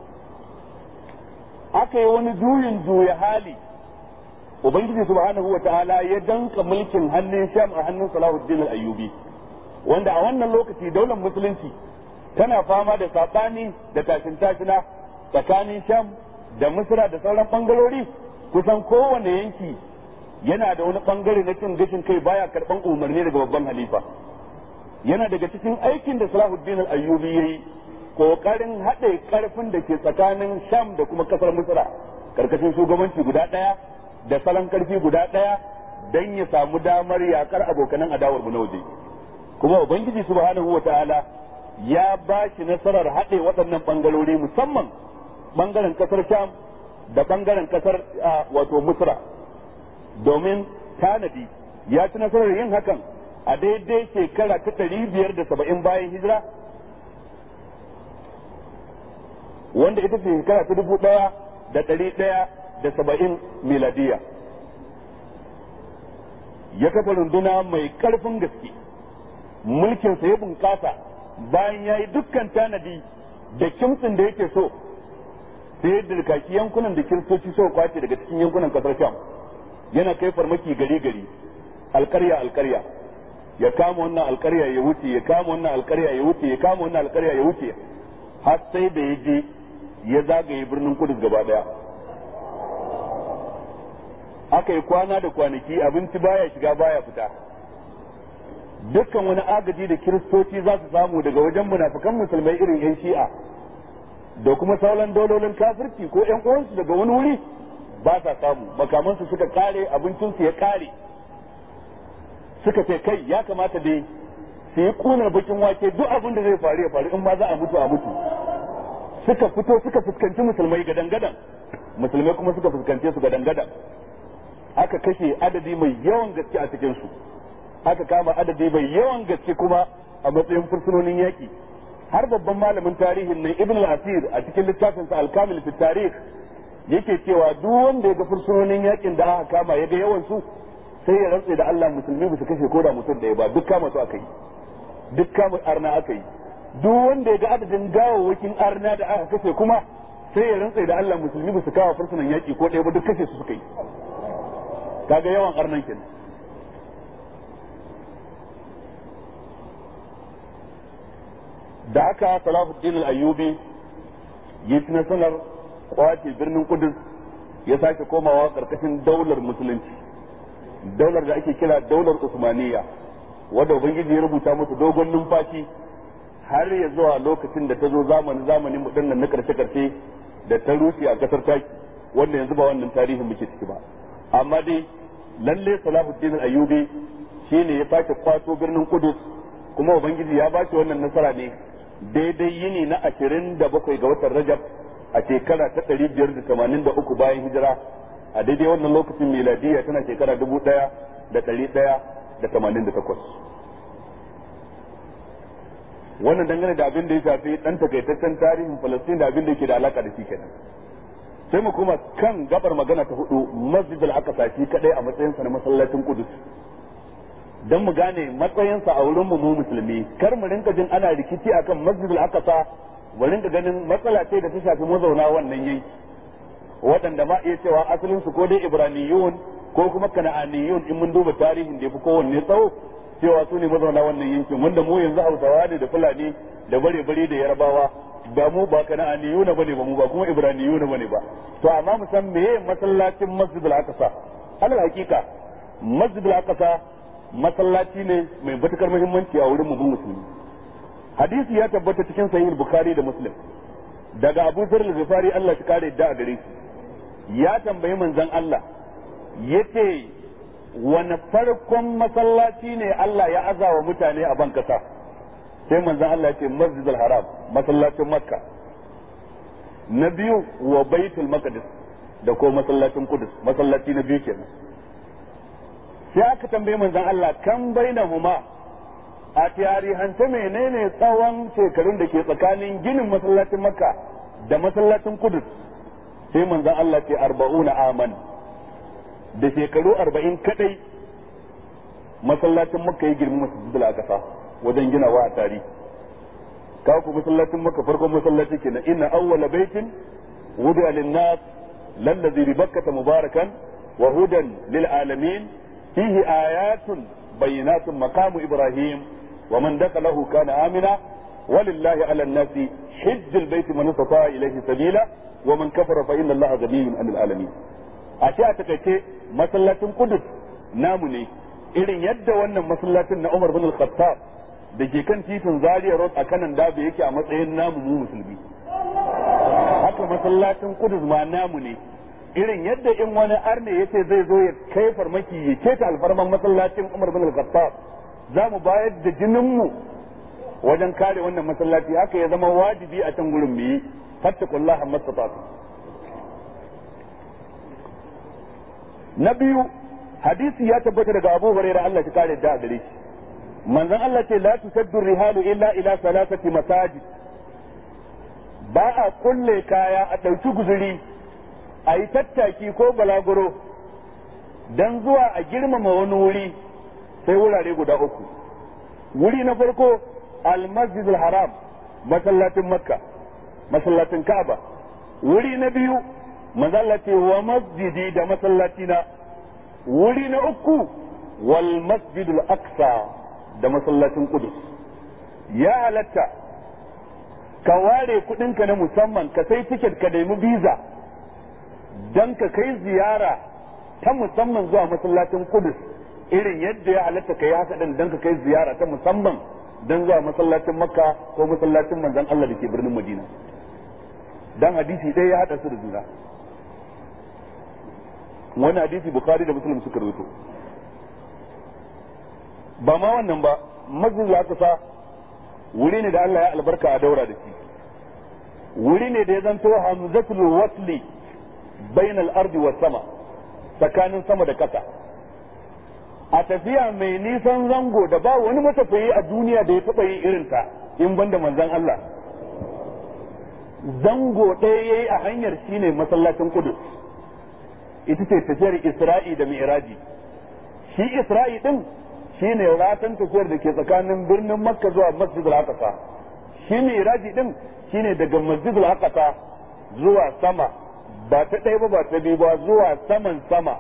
Aka yi wani juya hali, Ubangiji subhanahu wa ta'ala ya danka mulkin hannun Sham a hannun Salahuddin al-Ayyubi, wanda a wannan lokaci daular musulunci tana fama da saɓani da tashin tashina tsakanin Sham da Misra da sauran bangarori. Kusan kowane yanki yana da wani bangare na cin gashin kai, baya karban umarni daga babban halifa. Yana daga cikin aikin da Salahuddin al-Ayyubi yayi kokarin haɗe karfin da ke tsakanin Sham da kuma kasar Misra karkashin shugabanci guda ɗaya da salon karfi guda ɗaya dan ya samu damar yakar abokanan adawar mu na waje. Kuma Ubangiji subhanahu wataala ya ba shi nasarar haɗe waɗannan bangarori, musamman bangaren kasar Sham da bangaren kasar wato Misra, domin tanadi ya ci nasarar yin hakan a daidai shekara ta 570 bayan hijira, wanda ita ce shekara ta 1170 miladiya. Ya kafa runduna mai karfin gaske, mulkinsa ya bunkasa bayan ya yi dukkan tanadi da kimtsin da yake so, sai ya dirkaki yankunan da kiristoci suka kwace daga cikin yankunan kasar Sham. Yana kai farmaki gari alkarya, ya kama wannan alkarya ya wuce, ya kama wannan alkarya ya wuce, ya kama wannan alkarya ya wuce, har sai da ya je ya zagaye birnin Kudus gaba daya. Aka yi kwana da kwanaki, abinci baya shiga baya fita. Dukkan wani agaji da kiristoci za su samu daga wajen munafikan musulmai irin yan Shi'a da kuma sauran dololin kafirci ko yan uwansu daga wani wuri ba sa samu. Makamansu suka kare, abincinsu ya kare. Suka ce kai ya kamata dai su yi kunar bakin wake, duk abin da zai faru ya faru, in ma za a mutu a mutu. Suka fito suka fuskanci musulmai gadan-gadan, musulmai kuma suka fuskance su gadan-gadan. Aka kashe adadi mai yawan gaske a cikin su, aka kama adadi mai yawan gaske kuma a matsayin fursunonin yaki. Har babban malamin tarihin nan Ibn al-Asir a cikin littafinsa Al-Kamil fi Tarikh yake cewa duk wanda ya ga fursunonin yakin da aka kama ya ga yawan su, sai ya rantse da Allah musulmi ba su kashe ko da mutum ɗaya ba, duk kama su aka yi, duk kama arna aka yi. Duk wanda ya ga adadin gawawwakin arna da aka kashe kuma sai ya rantse da Allah musulmi ba su kawo fursunan yaki ko ɗaya ba, duk kashe su suka yi. Kaga yawan arnan kenan. Da haka Salahuddin al-Ayyubi ya ci nasarar kwace birnin Kudus, ya sake komawa karkashin daular musulunci, daular da ake kira daular Usmaniyya, wanda Ubangiji ya rubuta musu dogon numfashi har ya zuwa lokacin da ta zo zamanin mu dinnan na karshe da ta rushe a kasar Taki, wanda yanzu ba wannan tarihin muke ciki ba. Amma dai lalle Salahuddin al-Ayyubi shine ya sake kwato birnin Kudus, kuma Ubangiji ya ba shi wannan nasara ne daidai yini na 27 ga watan Rajab a shekara ta 583 bayan hijira. A daidai wannan lokacin miladiya tana shekara 1188. Wannan dangane da abin da ya shafi dan takaitaccen tarihin Falastin da abin da yake da alaka da shi kenan. Sai mu kuma kan gabar magana ta hudu, Masjid al-Aqsa shi kadai a matsayin sa na masallacin Qudus, dan mu gane matsayinsa a wurin mu musulmi. Kar mu rinka jin ana rikici akan Masjid al-Aqsa, mu rinka ganin matsala ce da ta shafi mazauna wannan yanki, waɗanda ma iya cewa asalin su ko dai Ibraniyun ko kuma Kana'aniyun, in mun duba tarihin da yafi kowanne tsawo, cewa su ne mazauna wannan yankin, wanda mu yanzu Hausawa ne da Fulani da bare-bare da Yarbawa, ba mu ba Kana'aniyun bane ba, mu ba kuma Ibraniyun bane ba. To amma mu san meye masallacin Masjid al-Aqsa. Alal hakika Masjid al-Aqsa masallaci ne mai matukar muhimmanci a wurin mu musulmi. Hadisi ya tabbata cikin Sahih Bukhari da Muslim daga Abu Dharr al-Ghifari, Allah ya kare da a gare shi, ya tambayi manzon Allah yace wani farkon masallaci ne Allah ya azawa mutane a ban kasa? Sai manzon Allah yace Masjidul Haram, masallacin Makka. Na biyu wa Baitul Maqdis, da ko masallacin Qudus, masallaci na biyu kenan. Sai aka tambaye manzon Allah kan bainahuma, a tarihance menene tsawon shekarun da ke tsakanin ginin masallacin Makka da masallacin Qudus? sai manzon Allah ce 40 aman da shekaru 40 kadai masallacin Makka ya girma Masjidul Aqsa wajen ginawa a tarihi. Ka ku masallacin Makka farkon masallaci kenan, inna awwala baitin wudi'a lin-nas lallazi bi Bakkah mubarakan wa hudan lil alamin fihi ayatun bayyinatun maqamu Ibrahim wa man dakhalahu kana amina walillahi 'ala an-nasi hajjul baiti man istata'a ilayhi sabila wa man kafara fa inna Allaha ghaniyyun 'anil alamin. A ce a takaice masallacin Qudus namu ne irin yadda wannan masallacin na Umar bin Al-Khattab da ke kan titin Zaria Road a kanan Dabe yake a matsayin namu mu musulmi, haka masallacin Qudus ma namu ne irin yadda in wani arne yace zai zo ya kai farmaki ya keta alfarman masallacin Umar bin Al-Khattab za mu bayar da jinin mu wajen kare wannan masallaci, haka ya zama wajibi a can gurin mu yi fattakullaha mastata'tu. Na biyu, hadisi ya tabbata daga Abu Hurairah Allah ya kare da gare shi, manzon Allah ce la tusaddu rihalu illa ila salasati masajid, ba a kulle kaya a ɗauki guzuri a yi tattaki ko balaguro dan zuwa a girmama wani wuri sai wurare guda uku. Wuri na farko al-masjidul haram, masallacin Makka, masallacin Ka'aba. Wuri na biyu manzon Allah ce wa masjidi da masallacina. Wuri na uku wal masjidul aqsa da masallacin Qudus. Ya halatta ka ware kudinka na musamman ka sai tiket ka nemi visa dan ka kai ziyara ta musamman zuwa masallacin Qudus, irin yadda ya halatta ka yi haka din dan ka kai ziyara ta musamman dan zuwa masallacin Makka ko masallacin manzon Allah da ke birnin Madina. Dan hadisi ɗaya ya hada su da juna. Wani hadisi Bukhari da Muslim suka rubuto. Ba ma wannan ba, masjidul aqsa wuri ne da Allah ya albarka a daura da shi, wuri ne da ya zanto hamzatul wasli bainal ardi was sama, tsakanin sama da kasa. A tafiya mai nisan zango da ba wani matafiyi a duniya da ya taɓa yi irinta in banda manzon Allah, zango ɗaya yayi a hanyar shine masallacin Qudus. Ita ce tafiyar Isra'i da Mi'raji. Shi Isra'i din shine ratan tafiyar da ke tsakanin birnin Makka zuwa Masjidul Aqsa. Shi Mi'raji din shine daga Masjidul Aqsa zuwa sama, ba ta ɗaya ba ta biyu ba, zuwa saman sama,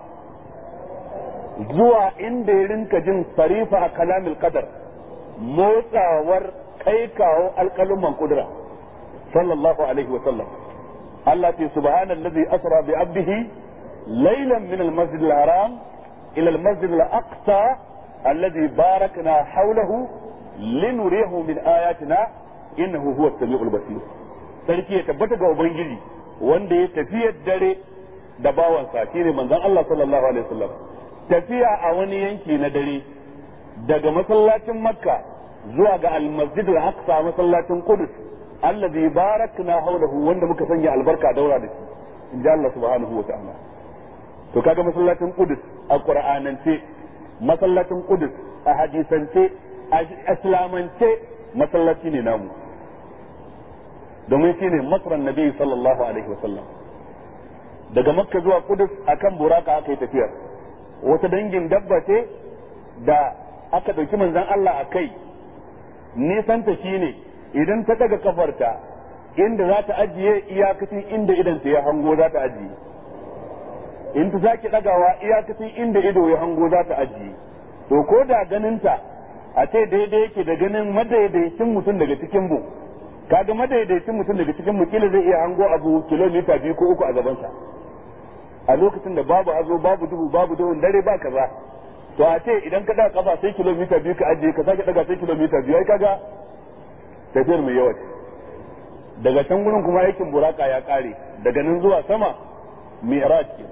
zuwa inda ya rinka jin sarifa a kalamil qadar, motsawar kai kawo alƙaluman kudura sallallahu alaihi wa sallam. Allah ce subhanallazi asra bi abdihi ليلا من المسجد الحرام إلى المسجد الأقصى الذي باركنا حوله لنريه من آياتنا إنه هو السميع البصير. sarki ya tabbata ga ubangiji wanda ya tafiyar dare da bawansa shine manzon Allah sallallahu alaihi wasallam, tafiya a wani yanki na dare daga masallacin Makka zuwa ga al-Masjid al-Aqsa, masallacin Qudus allazi barakna hawlahu, wanda muka sanya albarka daura da shi inja Allah subhanahu wa ta'ala. To kaga masallacin Qudus a Qur'anance, masallacin Qudus a hadisance, a islamance masallaci ne namu, domin shine masran Nabi sallallahu alaihi wasallam. Daga Makka zuwa Qudus akan buraka aka yi tafiyar, wata dangin dabba ce da aka dauki manzon Allah a kai, nisanta shine idan ta daga kafarta inda za ta ajiye iyakacin inda idan ta ya hango za ta ajiye, in ta sake dagawa iyakacin inda ido ya hango za ta ajiye. To ko da ganinta a ce daidai yake da ganin madaidaicin mutum daga cikin mu, kaga madaidaicin mutum daga cikin mu kila zai iya hango abu kilomita 2 ko 3 a gabansa a lokacin da babu hazo, babu duhu, babu duhun dare, ba kaza. To a ce idan ka daga kafa sai kilomita 2 ka ajiye, ka sake daga sai kilomita 2, ai kaga tafiyar mai yawa. Daga can gurin kuma aikin buraka ya kare, daga nan zuwa sama mi'raj ke.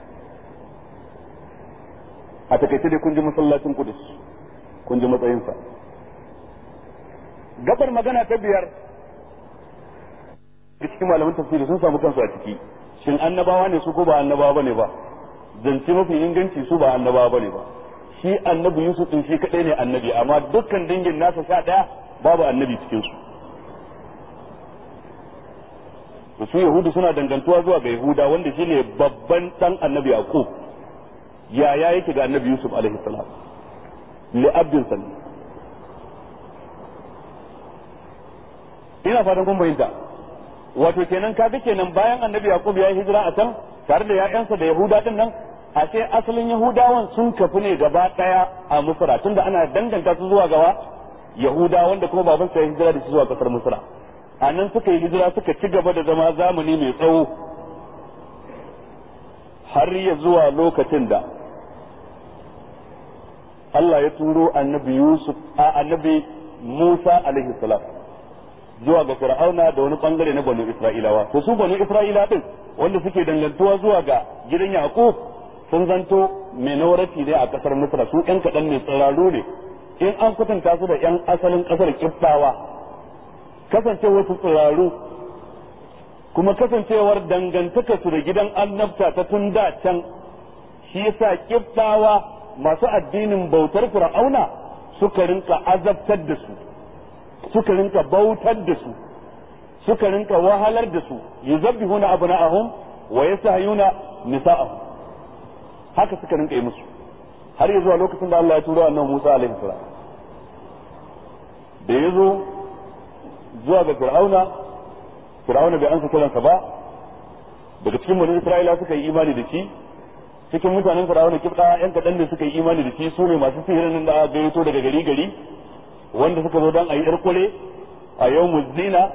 A takaice dai kun ji masallacin Qudus, kun ji matsayinsa. Gabar magana ta biyar, cikin malaman tafsiri sun samu kansu a ciki, shin annabawa ne su ko ba annabawa bane ba? Zance mafi inganci su ba annabawa bane ba. Shi annabi Yusuf din shi kadai ne annabi, amma dukkan dangin nasa 11 babu annabi cikin su. su yahudu suna dangantuwa zuwa ga yahuda wanda shine babban dan annabi yaqub yaya yake ga annabi yusuf alaihi salam li abdin salih. ina fatan kun bayyana wato kenan kaga kenan bayan annabi yaqub ya yi hijira a can tare da ƴaƴansa da yahuda din nan a ce asalin yahudawan sun kafi ne gaba daya a misra tunda ana danganta su zuwa gawa yahuda wanda kuma baban sa ya hijira da su zuwa kasar misra a nan suka yi hijira suka ci gaba da zama zamani mai tsawo har ya zuwa lokacin da Allah ya turo annabi Musa alaihi salam zuwa ga Fir'auna da wani bangare na Banu Isra'ilawa to su Banu Isra'ila din wanda suke dangantuwa zuwa ga gidan Yaqub sun zanto minority ne a kasar Misra su ƴan kaɗan ne tsiraru ne in an kwatanta su da ƴan asalin kasar Kiftawa kasancewar su tsiraru kuma kasancewar dangantaka su da gidan annabta ta tun da can shi yasa Kiftawa masu addinin bautar Fir'auna suka rinka azabtar da su suka rinka bautar da su suka rinka wahalar da su yuzabbihuna abna'ahum wa yastahyuna nisa'ahum haka suka rinka yi musu har yanzu a lokacin da Allah ya turo annabi Musa alaihi salam da yazo zuwa ga Fir'auna bai ansa kiransa ba daga cikin bani Isra'ila suka yi imani da shi cikin mutanen Fir'auna kibda yan kadan da suka yi imani da shi su ne masu sihirin nan da aka gayyato daga gari wanda suka zo dan ayi irkure a yawmuz zina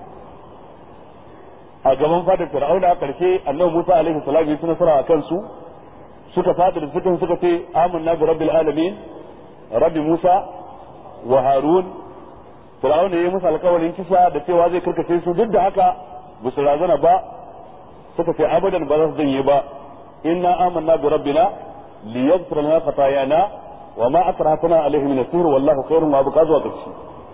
a gaban fadar Fir'auna a karshe annabi Musa alaihi salam ya nasara akan su suka fada da suka ce amanna bi rabbil alamin rabbi Musa wa Harun Fir'auna yayi musu alƙawarin kisa da cewa zai karkace su duk da haka ba su razana ba suka ce abadan ba za su janye ba inna amanna bi rabbina liyaghfir lana khatayana wa ma akrahtana alayhi min as-sihr wallahu khairun wa abqa zuwa kashi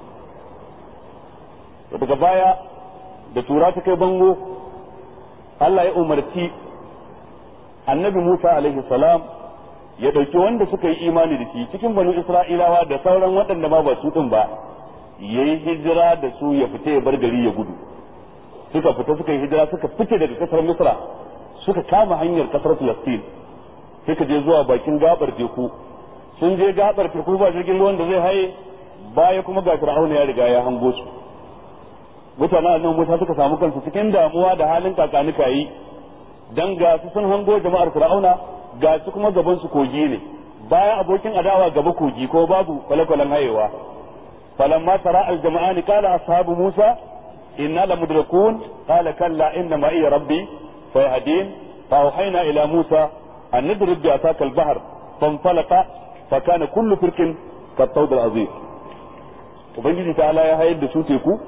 daga baya da tura ta kai bango Allah ya umarci annabi Musa alaihi salam ya dauki wanda suka yi imani da shi cikin banu Isra'ilawa da sauran waɗanda ma ba su din ba yayi hijira da su ya fita ya bar gari ya gudu suka fita suka yi hijira suka fice daga kasar Misra suka kama hanyar kasar Palestine suka je zuwa bakin gabar teku sun je gabar teku ba jirgin ruwan da zai haye baya kuma ga Fir'auna ya riga ya hango su mutanen annabi Musa suka samu kansu cikin damuwa da halin kakanika yi dan ga su sun hango jama'ar Fir'auna ga su kuma gaban su kogi ne bayan abokin adawa gaba kogi ko babu kwale-kwalen hayewa falamma tara al-jama'ani qala ashabu Musa inna lamudrakun qala kalla inna ma'i rabbi fayahdin fa awhayna ila Musa an nadrib bi asaka al-bahr fanfalaqa fa kana kullu firqin kat-tawd al-azim ubangiji ta'ala ya hayar da su teku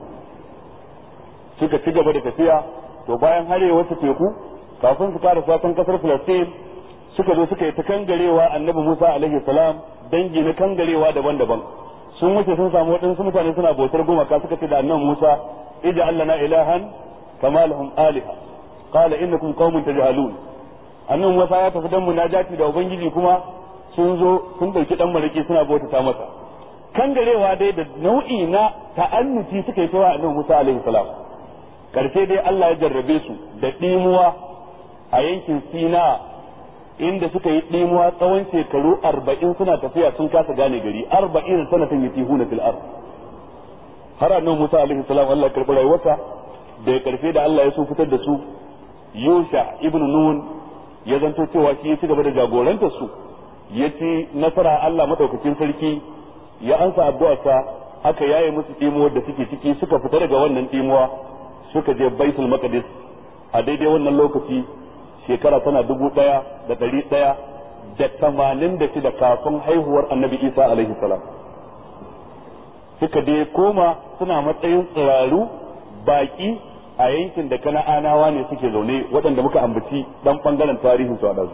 suka ci gaba da tafiya to bayan harewar su teku kafin su fara satan kasar Palestine suka zo suka yi ta kangarewa annabi Musa alaihi salam dangi na kangarewa daban-daban sun wuce sun samu waɗansu mutane suna bautar gumaka suka ce da annabi Musa ij'al lana ilahan kama lahum aliha qala innakum qaumun tajhalun annabi Musa ya tafi dan munajati da ubangiji kuma sun zo sun dauki dan mariki suna bautata masa kangarewa dai da nau'i na ta'annuti suka yi tawa annabi Musa alaihi salam karshe dai Allah ya jarrabe su da dimuwa a yankin Sina inda suka yi dimuwa tsawon shekaru 40 suna tafiya sun kasa gane gari 40 sanatan yatihuna fil ard har annabi Musa alaihi salam Allah ya karbi rayuwarsa da karfe da Allah ya so fitar da su Yusha ibn Nun ya zanto cewa shi ya ci gaba da jagorantar su ya ci nasara Allah madaukakin sarki ya ansa addu'arsa aka yaye musu dimuwar da suke ciki suka fita daga wannan dimuwa suka je Baitul Maqdis a daidai wannan lokaci shekara tana 1186 kafin haihuwar annabi Isa alaihi salam suka dai koma suna matsayin tsiraru baki a yankin da Kana'anawa ne suke zaune waɗanda muka ambaci dan bangaren tarihin su a dazu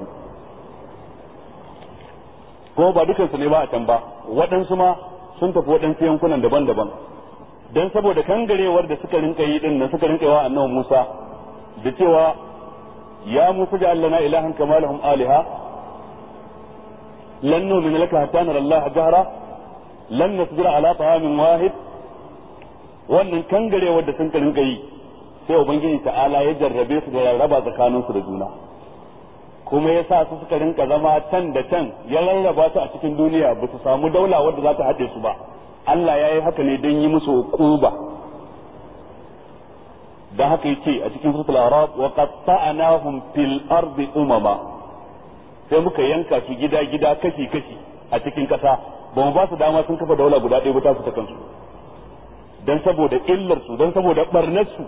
kuma ba dukansu ne ba a can ba waɗansu ma sun tafi waɗansu yankunan daban-daban dan saboda kangarewar da suka rinka yi din nan suka rinka yi wa annabi Musa da cewa ya Musa ja'al lana ilahan kama lahum aliha lan nu'mina laka hatta nara Allah jahra lan nasbira ala ta'amin wahid wannan kangarewar da sun rinka yi sai ubangiji ta'ala ya jarrabe su da rarraba tsakaninsu da juna, kuma ya sa su suka rinka zama can da can, ya rarraba su a cikin duniya ba su samu daula wadda za ta haɗe su ba. Allah ya yi haka ne don yi musu uquba. da haka yace a cikin suratul araf wa qatta'nahum fil ardi umama, sai muka yanka su gida gida kashi kashi a cikin kasa, ba mu ba su dama sun kafa daula guda ɗaya ba ta su ta kansu, dan saboda illar su, dan saboda barnar su.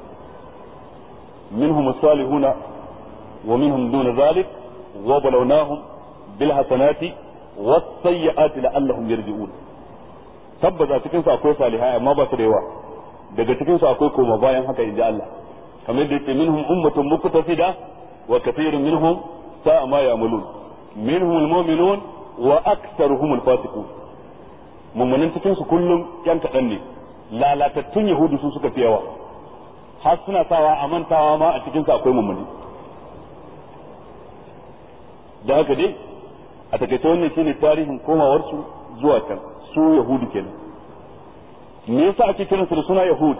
minhum as-salihuna wa minhum duna zalik wa balawnahum bil hasanati was sayyiati la'allahum yarji'un. tabbata cikin su akwai salihai amma ba su da yawa, daga cikin su akwai koma bayan haka inji Allah, kamar da yake minhum ummatun muqtasida wa kathirun minhum sa'a ma ya'malun, minhum al-mu'minun wa aktharuhum al-fasiqun. mummunan cikin su kullum yan kadan ne, lalatattun yahudu su suka fi yawa, har suna sawa a mantawa ma a cikin su akwai mummuni. da haka dai a takaice wannan shine tarihin komawar su zuwa can, su yahudu kenan. me yasa ake kiransu da suna yahud?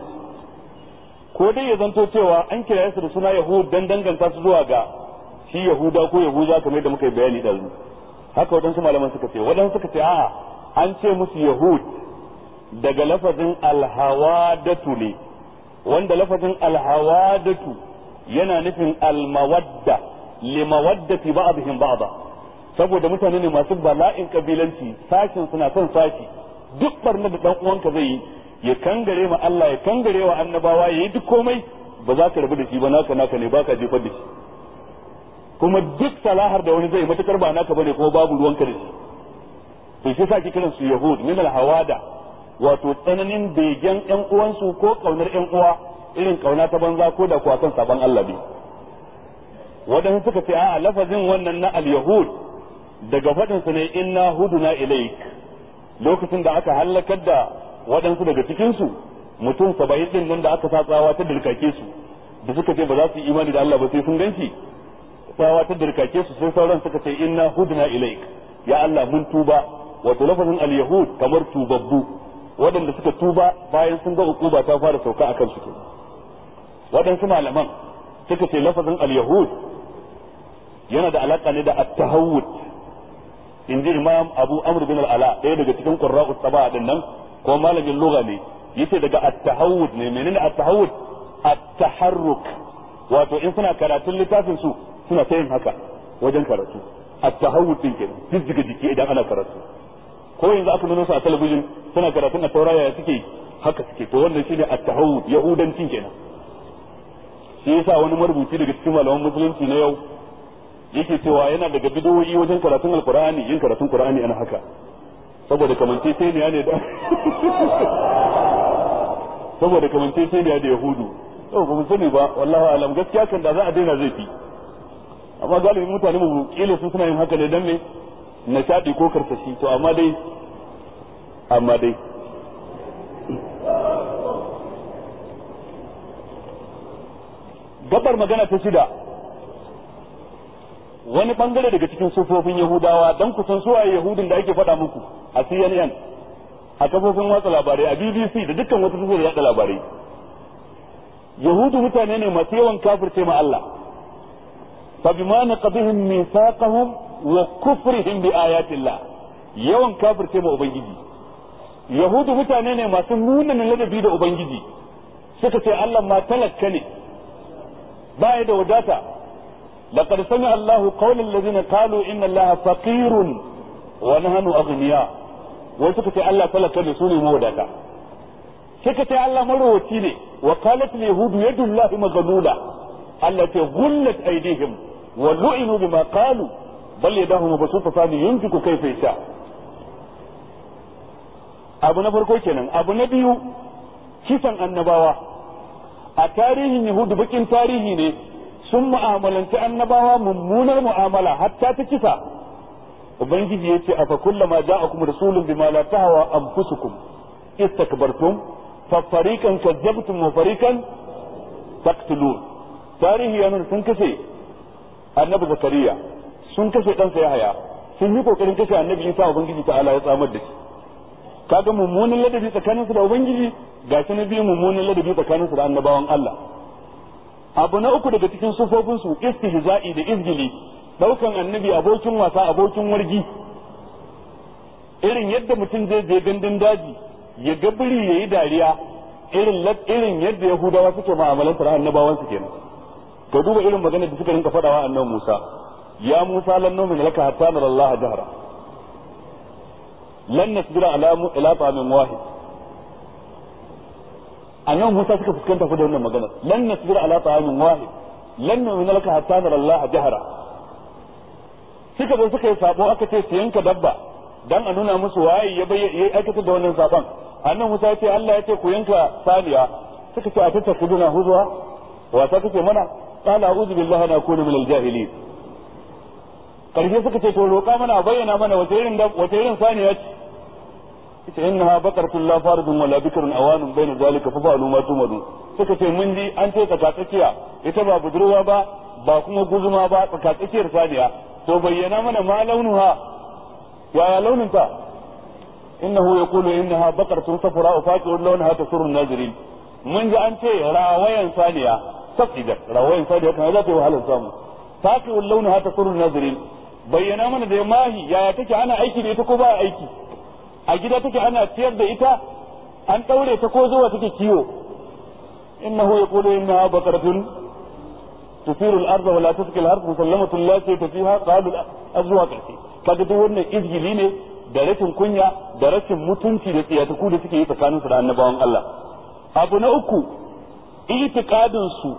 ko dai ya zanto cewa an kira su da suna yahud dan danganta su zuwa ga shi yahuda ko yahuza kamar da muka yi bayani da zu, haka wadansu malaman suka ce, wadansu suka ce a'a an ce musu yahud daga lafazin alhawadatu ne, wanda lafazin alhawadatu yana nufin almawadda limawaddati ba'dihim ba'da, saboda mutane ne masu bala'in kabilanci, sashin suna son sashi, duk barna da dan uwanka zai yi, ya kangare ma Allah, ya kangare wa annabawa, ya yi duk komai, ba za ka rabu da shi ba, naka ne, baka jefar da shi. kuma duk salahar da wani zai matukar ba naka bane kuma babu ruwanka da shi. to shi yasa kiran su yahud min al-hawada, wato tsananin begen ƴan uwansu ko kaunar ƴan uwa, irin kauna ta banza ko da kuwa kan saban Allah ne. wadansu suka ce a'a lafazin wannan na al-yahud daga fadin su ne inna huduna ilaik, lokacin da aka halakar da wadansu daga cikin su mutum 70 din nan da aka sa tsawa ta dirkake su, da suka ce ba za su yi imani da Allah ba sai sun ganci, tsawa ta dirkake su, sai sauran suka ce inna huduna ilaik, ya Allah mun tuba. wato lafazin al-yahud kamar tubabbu, wadanda suka tuba bayan sun ga ukuba ta fara sauka akan su. wadansu malaman suka ce lafazin al-yahud yana da alaka ne da at-tahawud, inji imam abu amr bin al-ala, ɗaya daga cikin qurra'us sab'a din nan, ko malamin lugha ne, yace daga at-tahawud ne. menene at-tahawud? at-taharruk, wato in suna karatun littafin su suna ta yin haka wajen karatu. at-tahawud din kenan jijjiga jiki idan ana karatu, ko yanzu aka nuna su a talabijin suna karatun a tauraya ya suke haka suke, to wannan shine at-tahawud, yahudancin kenan. shi yasa wani marubuci daga cikin malaman musulunci na yau yake cewa yana daga bidiyoyi wajen karatun alqur'ani, yin karatun qur'ani ana haka, saboda kamance sai ne da saboda kamance sai ne da yahudu. to ba mu sani ba, wallahi alam, gaskiya kan da za a daina zai fi, amma galibin mutane mu kila su suna yin haka ne dan me nishadi ko karsashi. to amma dai gabar magana ta shida, wani bangare daga cikin sufofin yahudawa, dan kusan suwaye yahudin da ake faɗa muku a CNN, a kafofin watsa labarai, a BBC da dukkan wata kafofin watsa labarai. yahudu mutane ne masu yawan kafirce ma Allah, fa bima naqdihim mithaqahum wa kufrihim bi ayatillah, yawan kafirce ma ubangiji. yahudu mutane ne masu munanan ladabi da ubangiji, suka ce Allah ma talakka ne, baya da wadata. laqad sami'a Allahu qawla alladhina qalu inna Allaha faqirun wa nahnu aghniya, wai suka ce Allah talakka ne, su ne mawadata. suka ce Allah marowaci ne, wa qalat al-yahudu yadullahi maghlula, Allah ce ghullat aydihim wa lu'inu bima qalu bal yadahu mabsuutatan yunfiqu kayfa yasha. abu na farko kenan. abu na biyu, kisan annabawa. a tarihin yahudu bakin tarihi ne, sun mu'amalanci annabawa mummunar mu'amala hatta ta kisa. ubangiji yace afa kullama ja'akum rasulun bima la tahwa anfusukum istakbartum fa fariqan kadzabtum wa fariqan taqtulun. tarihi yana sun kashe annabi zakariya, sun kashe ɗansa yahaya, sun yi kokarin kashe annabi isa, ubangiji ta'ala ya tsamar da shi. kaga mummunan ladabi tsakaninsu da ubangiji, gashi na biyu mummunan ladabi tsakaninsu da annabawan Allah. abu na uku daga cikin sufofin su istihza'i da izgili, daukan annabi abokin wasa, abokin wargi, irin yadda mutum zai je gandun daji ya ga biri yayi dariya, irin yadda Yahudawa suke mu'amalantar annabawan su kenan. ka duba irin magana da suka rinka faɗawa annabi Musa, ya Musa lan nu'mina laka hatta nara Allah jahra lan nasbira ala ta'amin wahid. annabi Musa suka fuskanta da wannan magana, lan nasbira ala ta'amin wahid lan nu'mina laka hatta nara Allah jahra. suka zo suka yi sabo, aka ce su yanka dabba dan a nuna musu waye ya aikata da wannan saban. annabi Musa ya ce Allah ya ce ku yanka saniya, suka ce a tattakuduna huzwa wasa kake mana, qala a'udhu billahi an akuna minal jahilin. karshe suka ce to roƙa mana, bayyana mana wace irin saniya ce. ita innaha baqaratun la faridun wala bikrun awanun bayna zalika fa fa'alu ma tumadu. suka ce mun ji an ce tsakatsakiya, ita ba budurwa ba kuma guzuma ba, tsakatsakiyar saniya, to bayyana mana ma launuha, yaya launinta. innahu yaqulu innaha baqaratun safra'u faqi'un launaha tasurru an-nazirin. mun ji an ce rawayan saniya, tafsida rawayan saniya kan za ta yi wahalar samu, faqi'un launaha tasurru an-nazirin. bayyana mana da mahi, yaya take, ana aiki da ita ko ba aiki, a gida take ana ciyar da ita, an daure ta ko zuwa take kiwo. innahu yaqulu innaha baqaratun tusiru al-ardh wa la tusqi al-ardh musallamatun la shay'a fiha qalu azwa kace. kaga duk wannan izgili ne da rashin kunya da rashin mutunci da tsiyataku da suke yi tsakaninsu da annabawan Allah. abu na uku, itikadin su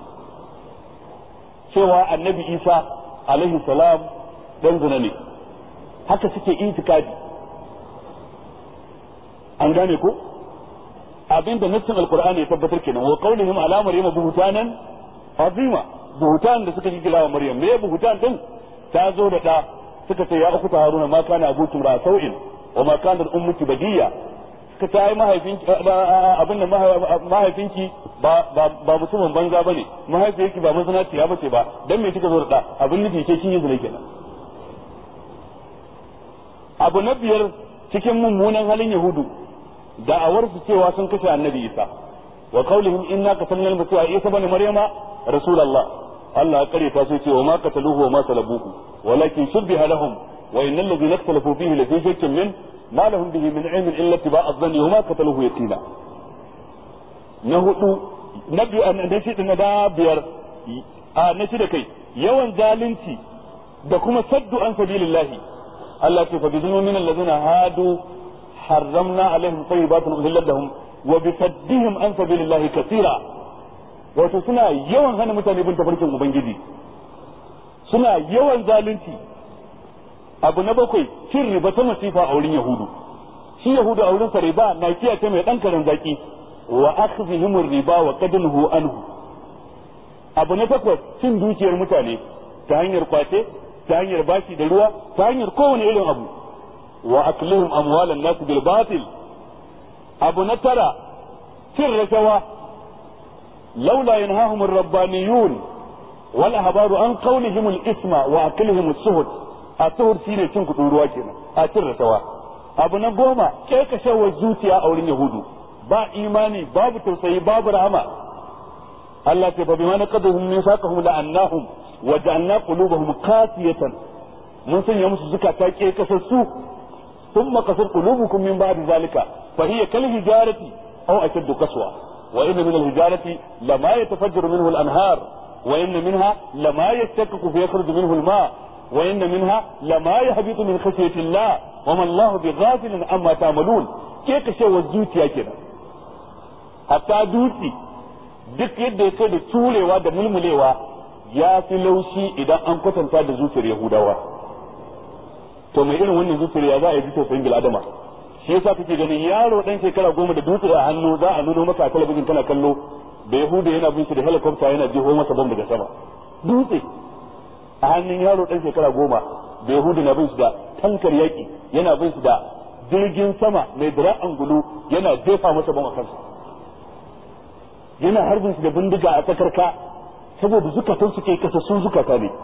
cewa annabi Isa alaihi salam dan zina ne, haka suke itikadi. an gane ko abinda nassin alqur'ani ya tabbatar kenan, wa qawlihim ala maryama buhtanan azima, buhtan da suka kira wa maryam, me buhtan din, ta zo da da suka ce ya uku haruna ma kana abukum ra sau'in wa ma kana ummuki badiya. suka ce ai mahaifinki abin da mahaifinki ba mutumin banza bane, mahaifiyarki ba mazinaciya bace ba, dan me kika zo da abin nufi ke kin yi zina kenan. abu na biyar cikin mummunan halin yahudu, da'awar su cewa sun kashe annabi Isa, wa qawlihim inna qatalna al-masiha Isa ibn maryama rasulullah. Allah ya kare ta so cewa ma qataluhu wa ma salabuhu walakin shubbiha lahum wa innal ladhina ikhtalafu fihi la fi shakkin min ma lahum bihi min ilmin illa ittiba'a adh-dhanni wa ma qataluhu yaqina. na hudu nabi annabi din da biyar na shi da kai yawan zalunci da kuma saddu an sabilillahi. Allah ya fa bizunu min alladhina hadu harramna alaihim tayyibatin uhillat lahum wa bi saddihim an sabilillahi kaseera. wato suna yawan hana mutane bin tafarkin ubangiji, suna yawan zalunci. abu na bakwai, cin riba ta masifa a wurin yahudu. shi yahudu a wurin sa riba na kiyace mai dan karan zaki, wa akhdhihim riba wa qadnuhu anhu. abu na takwas, cin dukiyar mutane ta hanyar kwace, ta hanyar bashi da ruwa, ta hanyar kowane irin abu. wa aklihim amwalan nas bil batil. abu na tara, cin rashawa. لولا ينهاهم الربانيون والأحبار عن قولهم الإثم وأكلهم السهد. السهد shine cin kudin ruwa kenan, a cin rasawa. abu na goma, kekashewar zuciya a wurin yahudu, ba imani, babu tausayi, babu rahama. Allah ce fa bima naqadhum mithaqahum la'annahum wa ja'alna qulubahum qasiyatan. mun sanya musu zukata kekasassu. thumma qasat qulubukum min ba'di zalika fa hiya kal hijarati aw ashaddu qaswa. وإن من الهجارة لما يتفجر منه الأنهار وإن منها لما يشتقق فيخرج منه الماء وإن منها لما يهبط من خشية الله وما الله بغافل عما تعملون. كيف شو الزوتي كده حتى دوتي duk yadda ya kai da turewa da mulmulewa ya fi laushi idan an kwatanta da zuciyar Yahudawa. to mai irin wannan zuciyar ya za a yi tausayin bil adama. shi yasa kake ganin yaro dan shekara 10 da dutse a hannu za a nuno maka a talabijin kana kallo, da Yahuda yana bin shi da helicopter yana jiho masa bomb daga sama. dutse a hannun yaro dan shekara 10, da Yahuda na bin shi da tankar yaki, yana bin shi da jirgin sama mai dira'an gulu yana jefa masa bomb a kansa, yana harbin shi da bindiga a tsakarka, saboda zukatan su kai kasassun zukata ne.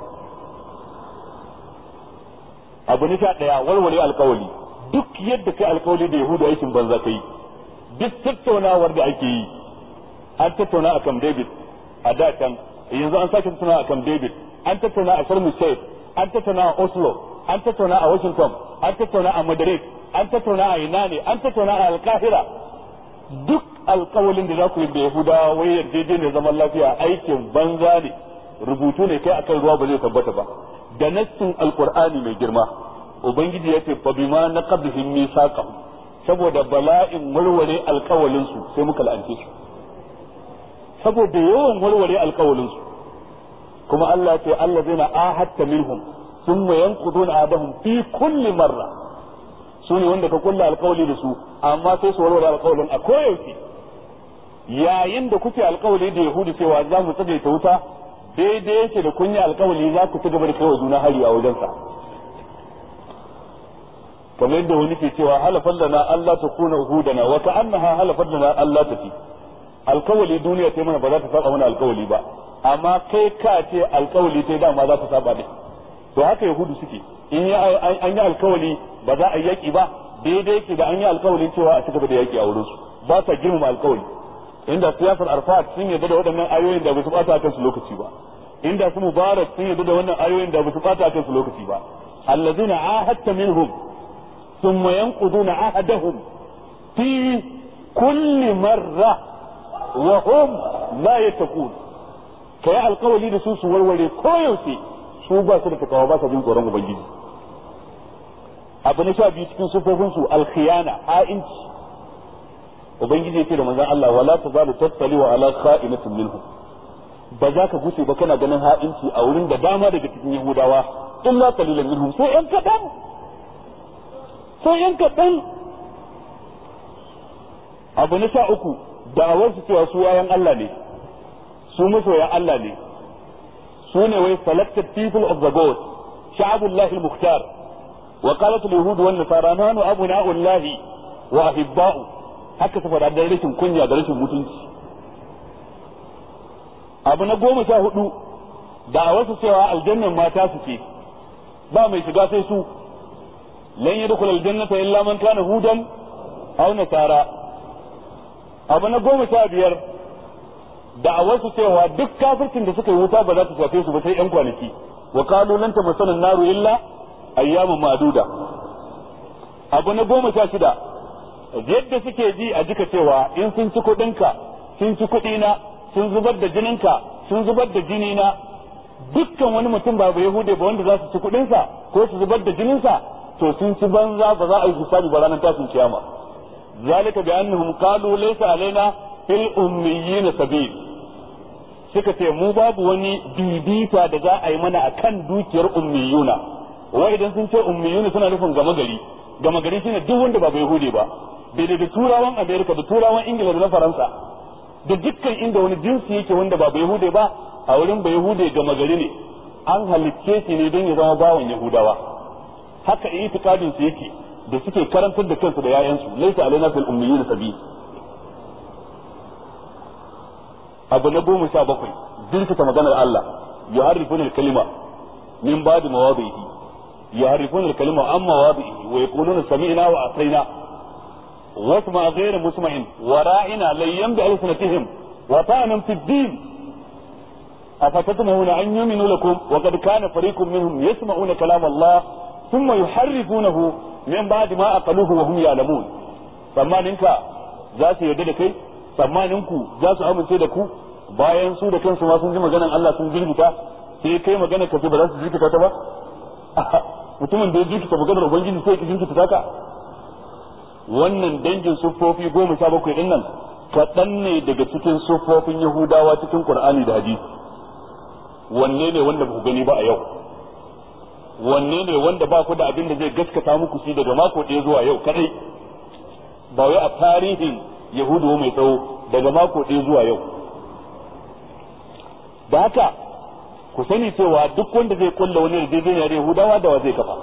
abu ne ta daya, walwale alkawali. duk yadda kai alkawali da yahudu aikin banza kai. duk tattaunawar da ake yi, an tattauna a Camp David a da can, yanzu an sake tattauna a Camp David, an tattauna a Sharm el-Sheikh, an tattauna a Oslo, an tattauna a Washington, an tattauna a Madrid, an tattauna a ina ne, an tattauna a Alkahira. Duk alkawalin da za ku yi da Yahudawa wai yarjejeniyar zaman lafiya aikin banza ne, rubutu ne kai akan ruwa ba zai tabbata ba. Da nassin alqur'ani mai girma ubangiji ya ce fa bima naqadhum misaqahum, saboda bala'in warware alkawalin su sai muka la'ance su, saboda yawan warware alkawalin su. kuma Allah ce allazina ahadta minhum thumma yanquduna adahum fi kulli marra, su ne wanda ka kulla alkawali da su amma sai su warware alkawalin a koyaushe. yayin da kuke alkawali da Yahudu cewa za mu tsage ta wuta, daidai yake da kunya alkawali za ku ci gaba da kaiwa juna hari a wajensa. kamar yadda wani ke cewa halafan lana Allah ta kuna hudana wa ka'annaha halafan lana Allah ta fi. alkawali duniya ta mana ba za ta saba mana alkawali ba, amma kai ka ce alkawali ta dama za ta saba ne. to haka Yahudu suke, in an yi alkawali ba za a yi yaki ba, daidai yake da an yi alkawalin cewa a ci gaba da yaki a wurinsu, ba sa girmama alkawali. inda siyasar Arfat sun yarda da waɗannan ayoyin da ba su bata kansu lokaci ba, inda su Mubarak sun yarda da wannan ayoyin da ba su bata kansu lokaci ba. allazina ahadta minhum thumma yanquduna ahadahum fi kulli marra wa hum la yattaqun. kai alkawali da su warware koyaushe, su ba su da takawa, ba su jin tsoron ubangiji. abu na 12 cikin sufofin su alkhiyana, ha'inci. ubangiji yake da manzon Allah wala tazalu tattaliu ala kha'inatin minhum, ba za ka guce ba kana ganin ha'inci a wurin da dama daga cikin Yahudawa, illa qalilan minhum, sai yan kadan, sai yan kadan. abu na 13 da'awar su cewa su yayan Allah ne, su masoyan Allah ne, su ne wai selected people of the God, sha'abullahi al-mukhtar. wa qalat al-yahud wan nasara nahnu abna'ullahi wa ahibba'u, haka su faɗa da rashin kunya da rashin mutunci. abu na 14 da wasu cewa aljannan mata su ce, ba mai shiga sai su, lan yadkhul aljannata illa man kana hudan aw nasara. abu na 15 da wasu cewa duk kafircin da suka yi wuta ba za ta shafe su ba sai yan kwanaki, wa qalu lan tamassana an-naru illa ayyaman ma'duda. abu na 16 yadda suke ji a jika cewa in sun ci kuɗinka, sun ci kuɗina, sun zubar da jininka, sun zubar da jinina, dukkan wani mutum ba Yahude ba wanda za su ci kuɗinsa ko su zubar da jininsa, to sun ci banza, ba za a yi hisabi ba ranar tashin kiyama. zalika bi annahum qalu laysa alaina fil ummiyyin sabil, suka ce mu babu wani bibita da za a yi mana akan dukiyar ummiyuna. wa idan sun ce ummiyuna suna nufin gama gari shine duk wanda ba Yahude ba, daidai da turawan Amerika da turawan Ingila da na Faransa da dukkan inda wani jinsi yake wanda ba Yahude ba, a wurin Yahude gama gari ne, an halicce shi ne don ya zama bawan Yahudawa. haka itikadin su yake da suke karantar da kansu da yayansu, laysa alaina fil ummiyyin sabil. abu na 17 jirkita maganar Allah, yuharrifuna al-kalima min ba'di mawadihi, yuharrifuna al-kalima an mawadihi wa yaquluna sami'na wa atayna واسمع غير مسمع ورائنا ليم بألسنتهم وطعنا في الدين أفتتمعون أن يؤمنوا لكم وقد كان فريق منهم يسمعون كلام الله ثم يحرفونه من بعد ما أقلوه وهم يعلمون. tsammaninka za su yarda da kai, tsammaninku za su amince da ku bayan su da kansu ma sun ji maganar Allah sun jirgita, sai kai magana ka ce ba za su jirgita ta ba. mutumin da ya jirgita maganar ubangiji sai ki jirgita ta ka. wannan dangin siffofi 17 din nan kaɗan ne daga cikin siffofin Yahudawa cikin Qur'ani da hadisi. wanne ne wanda ba ku gani ba a yau? wanne ne wanda ba ku da abin da zai gaskata muku shi daga mako ɗaya zuwa yau kadai, ba wai a tarihin Yahudu mai tsawo, daga mako ɗaya zuwa yau? da haka ku sani cewa duk wanda zai kulla wani yarjejeniya da Yahudawa da wa zai kafa.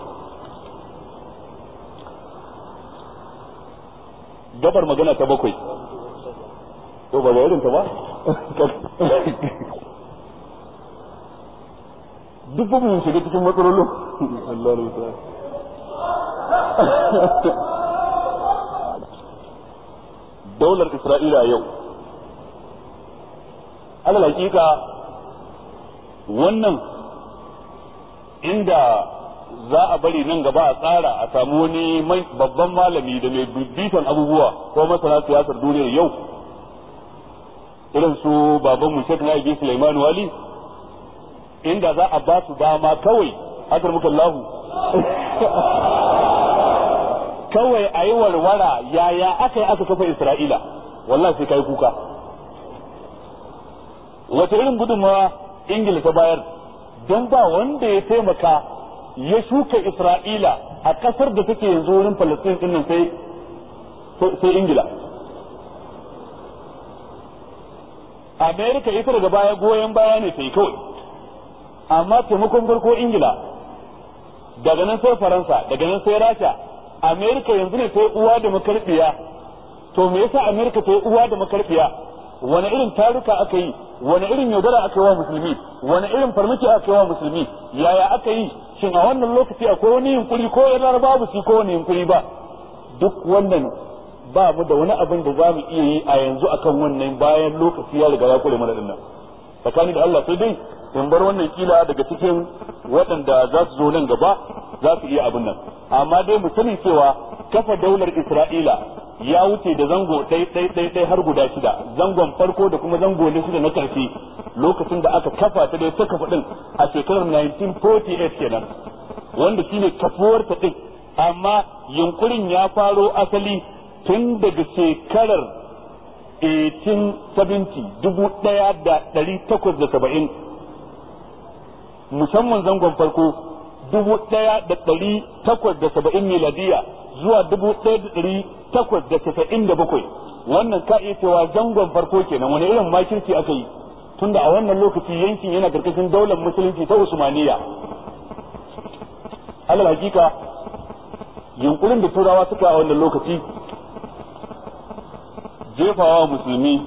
gabar magana ta 7 to ba irin ta ba duk mun shiga cikin matsalolin Allah ne ta daular Isra'ila yau alal hakika wannan inda za a bari nan gaba a tsara a samu wani babban malami da mai bibitan abubuwa ko masana siyasar duniyar yau irin su baban mu Sheikh Nabi Sulaiman Wali, inda za a ba su dama kawai akar muka lahu kawai a yi warwara yaya aka yi aka kafa Isra'ila, wallahi sai kai kuka. Wata irin gudunmawa Ingila ta bayar don ba wanda ya taimaka ya shuka Isra'ila a kasar da take yanzu wurin Palestine din nan sai Ingila. Amerika ita daga baya goyon baya ne sai kawai, amma taimakon farko Ingila, daga nan sai Faransa, daga nan sai Rasha. Amerika yanzu ne sai uwa da makarbiya. To me yasa Amerika ta yi uwa da makarbiya? Wani irin taruka aka yi, wani irin yaudara aka yi wa musulmi, wani irin farmaki aka yi wa musulmi, yaya aka yi? Shin a wannan lokaci akwai wani yunkuri ko ya babu shi ko wani yunkuri ba? Duk wannan ba mu da wani abin da za mu iya yi a yanzu akan wannan bayan lokaci ya riga ya kure mana dinnan. Tsakani da Allah sai dai in bar wannan kila daga cikin waɗanda za su zo nan gaba za su iya abin nan. Amma dai mu sani cewa kafa daular Isra'ila ya wuce da zango ɗai har guda shida, zangon farko da kuma zango na shida na ƙarshe lokacin da aka kafa ta da ta kafa ɗin a shekarar 1948 kenan, wanda shine kafuwar ta ɗin. Amma yunkurin ya faro asali tun daga shekarar 1870 musamman zangon farko 1870 miladiya zuwa 1897. Wannan ka iya cewa zangon farko kenan. Wani irin makirci aka yi tunda a wannan lokaci yankin yana karkashin daular musulunci ta Usmaniya. alal hakika yunkurin da turawa suka a wannan lokaci jefawa musulmi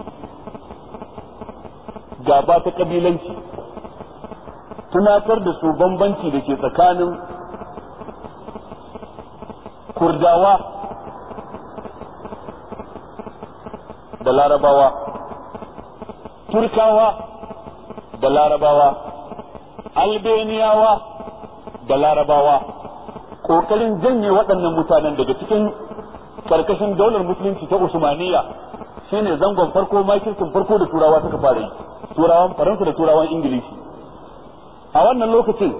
gaba ta kabilanci, tunatar da su bambanci da ke tsakanin Kurdawa da Larabawa, Turkawa da Larabawa, Albaniyawa da Larabawa, kokarin janye waɗannan mutanen daga cikin karkashin daular musulunci ta Usmaniya shine zangon farko, makircin farko da turawa suka fara yi, turawan Faransa da turawan Ingilishi. A wannan lokacin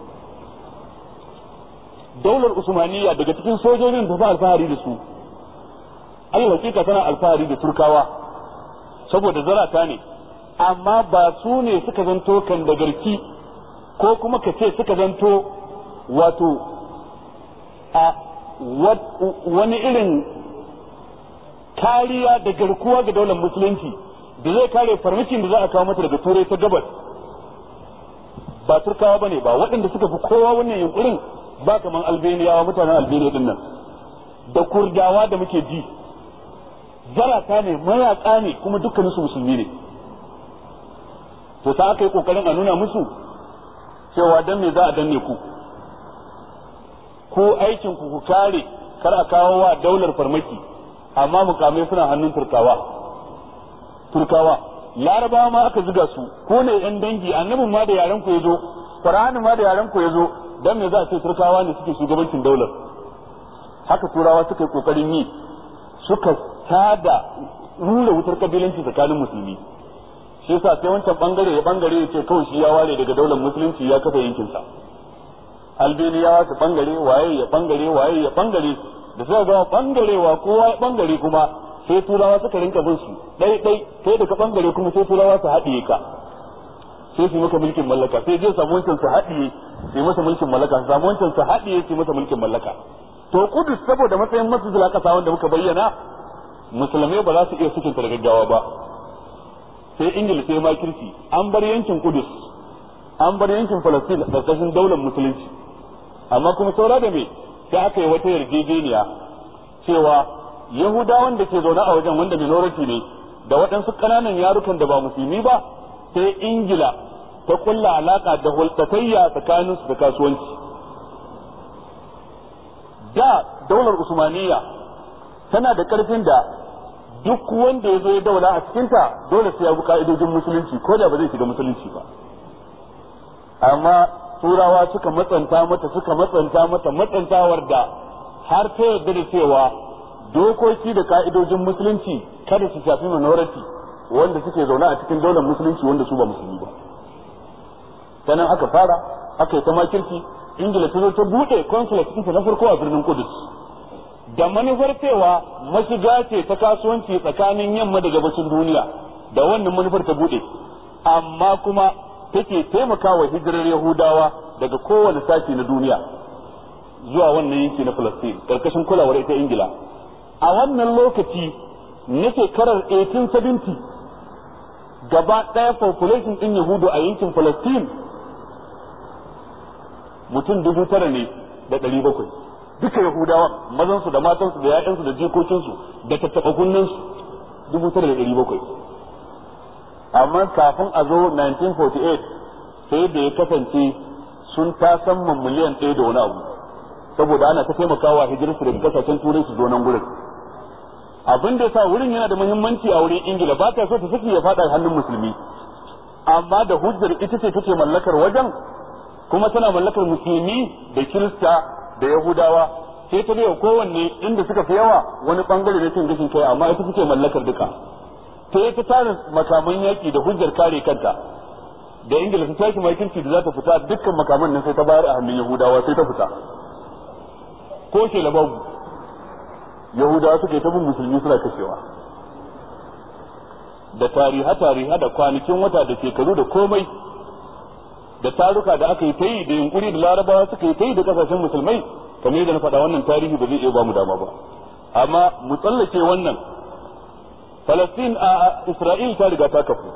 daular Usmaniya daga cikin sojojin da ba alfahari da su, Allah hakika tana alfahari da Turkawa saboda zarata ne, amma ba su ne suka zanto kan da garki ko kuma ka ce suka zanto wato a wani irin kariya da garkuwa ga daular musulunci da zai kare farmakin da za a kawo mata daga turai ta gabas. Ba Turkawa bane ba, waɗanda suka fi kowa wannan yunkurin ba kaman Albaniyawa, mutanen Albaniya din nan da Kurdawa da muke ji, zarata ne, mayaka ne, kuma dukkanin su musulmi ne. To sai aka yi kokarin a nuna musu cewa dan me za a danne ku, ko aikin ku kare kar a kawo wa daular farmaki, amma mukamai suna hannun Turkawa. Larabawa ma aka zuga su, ko ne yan dangi, annabin ma da yaran ku yazo, Qur'ani ma da yaran ku yazo, dan me za a ce Turkawa ne suke shugabancin daular? Haka turawa suka yi kokarin yi, suka tada rura wutar kabilanci tsakanin musulmi. Shi yasa sai wancan bangare ya ce kawai shi ya ware daga daular musulunci ya kafa yankin sa. Albaniyawa su bangare, waye ya bangare da suka ga bangarewa kowa ya bangare kuma sai turawa suka rinka bin su dai sai daga bangare kuma sai turawa su haɗiye ka, sai su maka mulkin mallaka, sai je samu wancan su haɗiye su masa mulkin mallaka, samu wancan su haɗiye su masa mulkin mallaka. To Kudus saboda matsayin masjidil Aqsa wanda muka bayyana, musulmai ba za su iya sukinta da gaggawa ba, sai Ingila sai makirci, an bar yankin Kudus, an bar yankin Falastin da ƙarƙashin daular musulunci, amma kuma saura da me sai aka yi wata yarjejeniya cewa Yahudawan da ke zaune a wajen wanda minority ne da waɗansu ƙananan yarukan da ba musulmi ba, sai Ingila ta kulla alaka da hulɗatayya tsakanin su da kasuwanci. Da daular Usmaniya tana da ƙarfin da duk wanda ya zo ya daula a cikinta dole sai ya bi ka'idojin musulunci ko da ba zai shiga musulunci ba. Amma turawa suka matsanta mata matsantawar da har ta yarda da cewa dokoki da ka'idojin musulunci kada su shafi minority wanda suke zaune a cikin daular musulunci wanda su ba musulmi ba. Sannan aka fara aka yi ta makirci. Ingila ta zo ta bude consulate ɗinta na farko a birnin Kudus da manufar cewa mashiga ce ta kasuwanci tsakanin yamma da gabashin duniya, da wannan manufar ta bude, amma kuma take taimakawa hijirar Yahudawa daga kowane sashi na duniya zuwa wannan yanki na Palestine karkashin kulawar ita Ingila. A wannan lokaci na shekarar 1870 gaba ɗaya population ɗin Yahudu a yankin Palestine mutum 9,700 duka Yahudawa, mazansu da matansu da ƴaƴansu da jikokinsu da tattaɓa kunnensu 9,700. Amma kafin a zo 1948 sai da ya kasance sun tasamman miliyan 1 da wani abu, saboda ana ta taimakawa hijirarsu daga kasashen turai su zo nan gurin. Abin da yasa wurin yana da muhimmanci a wurin Ingila, ba ta so ta saki ya fada hannun musulmi, amma da hujjar ita ce take mallakar wajen, kuma tana mallakar musulmi da Kirista da Yahudawa, sai ta biya kowanne inda suka fi yawa wani bangare na cin gashin kai, amma ita take mallakar duka. sai ta tara makaman yaki da hujjar kare kanta. Da Ingila ta tashi makirci da za ta fita, dukkan makaman nan sai ta bayar a hannun Yahudawa, sai ta fita ko ke lababu. Yahudawa suka yi ta bin musulmi suna kashewa, da tariha da kwanakin wata da shekaru da komai, da taruka da aka yi ta yi da yunkuri da Larabawa suka yi ta yi da kasashen musulmai. Kamar yadda na faɗa, wannan tarihi ba zai iya ba mu dama ba, amma mu tsallake wannan. Falastin a Isra'il ta riga ta kafu.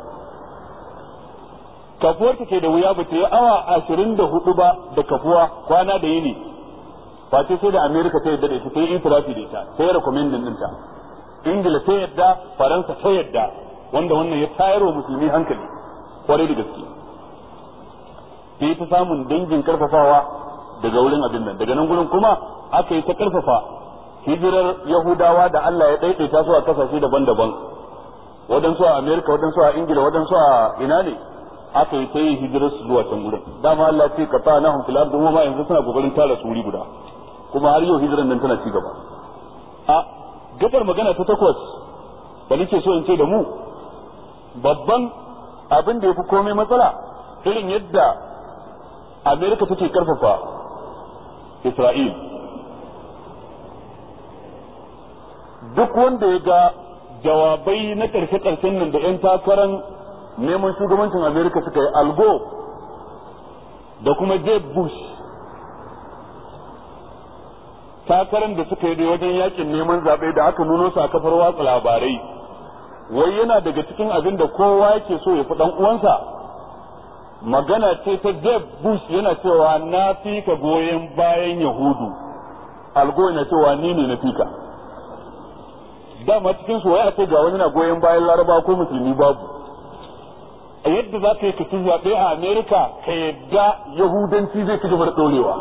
Kafuwar ta ke da wuya, ba ta yi awa 24 ba da kafuwa, kwana da yini, ba sai da Amerika ta yadda da ita, ta yi itirafi da ita, ta yi rekomendin ɗinta. Ingila ta yadda, Faransa ta yadda, wanda wannan ya tayar wa musulmi hankali kwarai da gaske. Sai ta samun dangin karfafawa daga wurin abin nan, daga nan gurin kuma aka yi ta karfafa hijirar Yahudawa da Allah ya daidaita su a kasashe daban-daban, waɗansu a Amerika, waɗansu a Ingila, waɗansu a ina ne, aka yi ta yi hijirar su zuwa can gurin. Dama Allah ce ka fa nahum fil ardi, ma yanzu suna kokarin tara su wuri guda, kuma har yau hijirar nan tana ci gaba. A gabar magana ta takwas da nake so in ce da mu, babban abin da ya fi komai matsala irin yadda Amerika take karfafa Isra'il. Duk wanda ya ga jawabai na ƙarshe-ƙarshen nan da 'yan takarar neman shugabancin Amerika suka yi, Al Gore da kuma Jeb Bush, takarar da suka yi wajen yakin neman zaɓe da aka nuno su a kafar watsa labarai, wai yana daga cikin abin da kowa yake so ya fi ɗan uwansa. Magana ce ta Jeb Bush, yana cewa na fi ka goyon bayan Yahudu, Al Gore yana cewa ni ne na fi ka. Dama cikin su wai a ce ga wani na goyon bayan Laraba ko musulmi babu. A yadda za ka yi ka ci zaɓe a Amerika, ka yadda Yahudanci zai ci gaba da ɗorewa.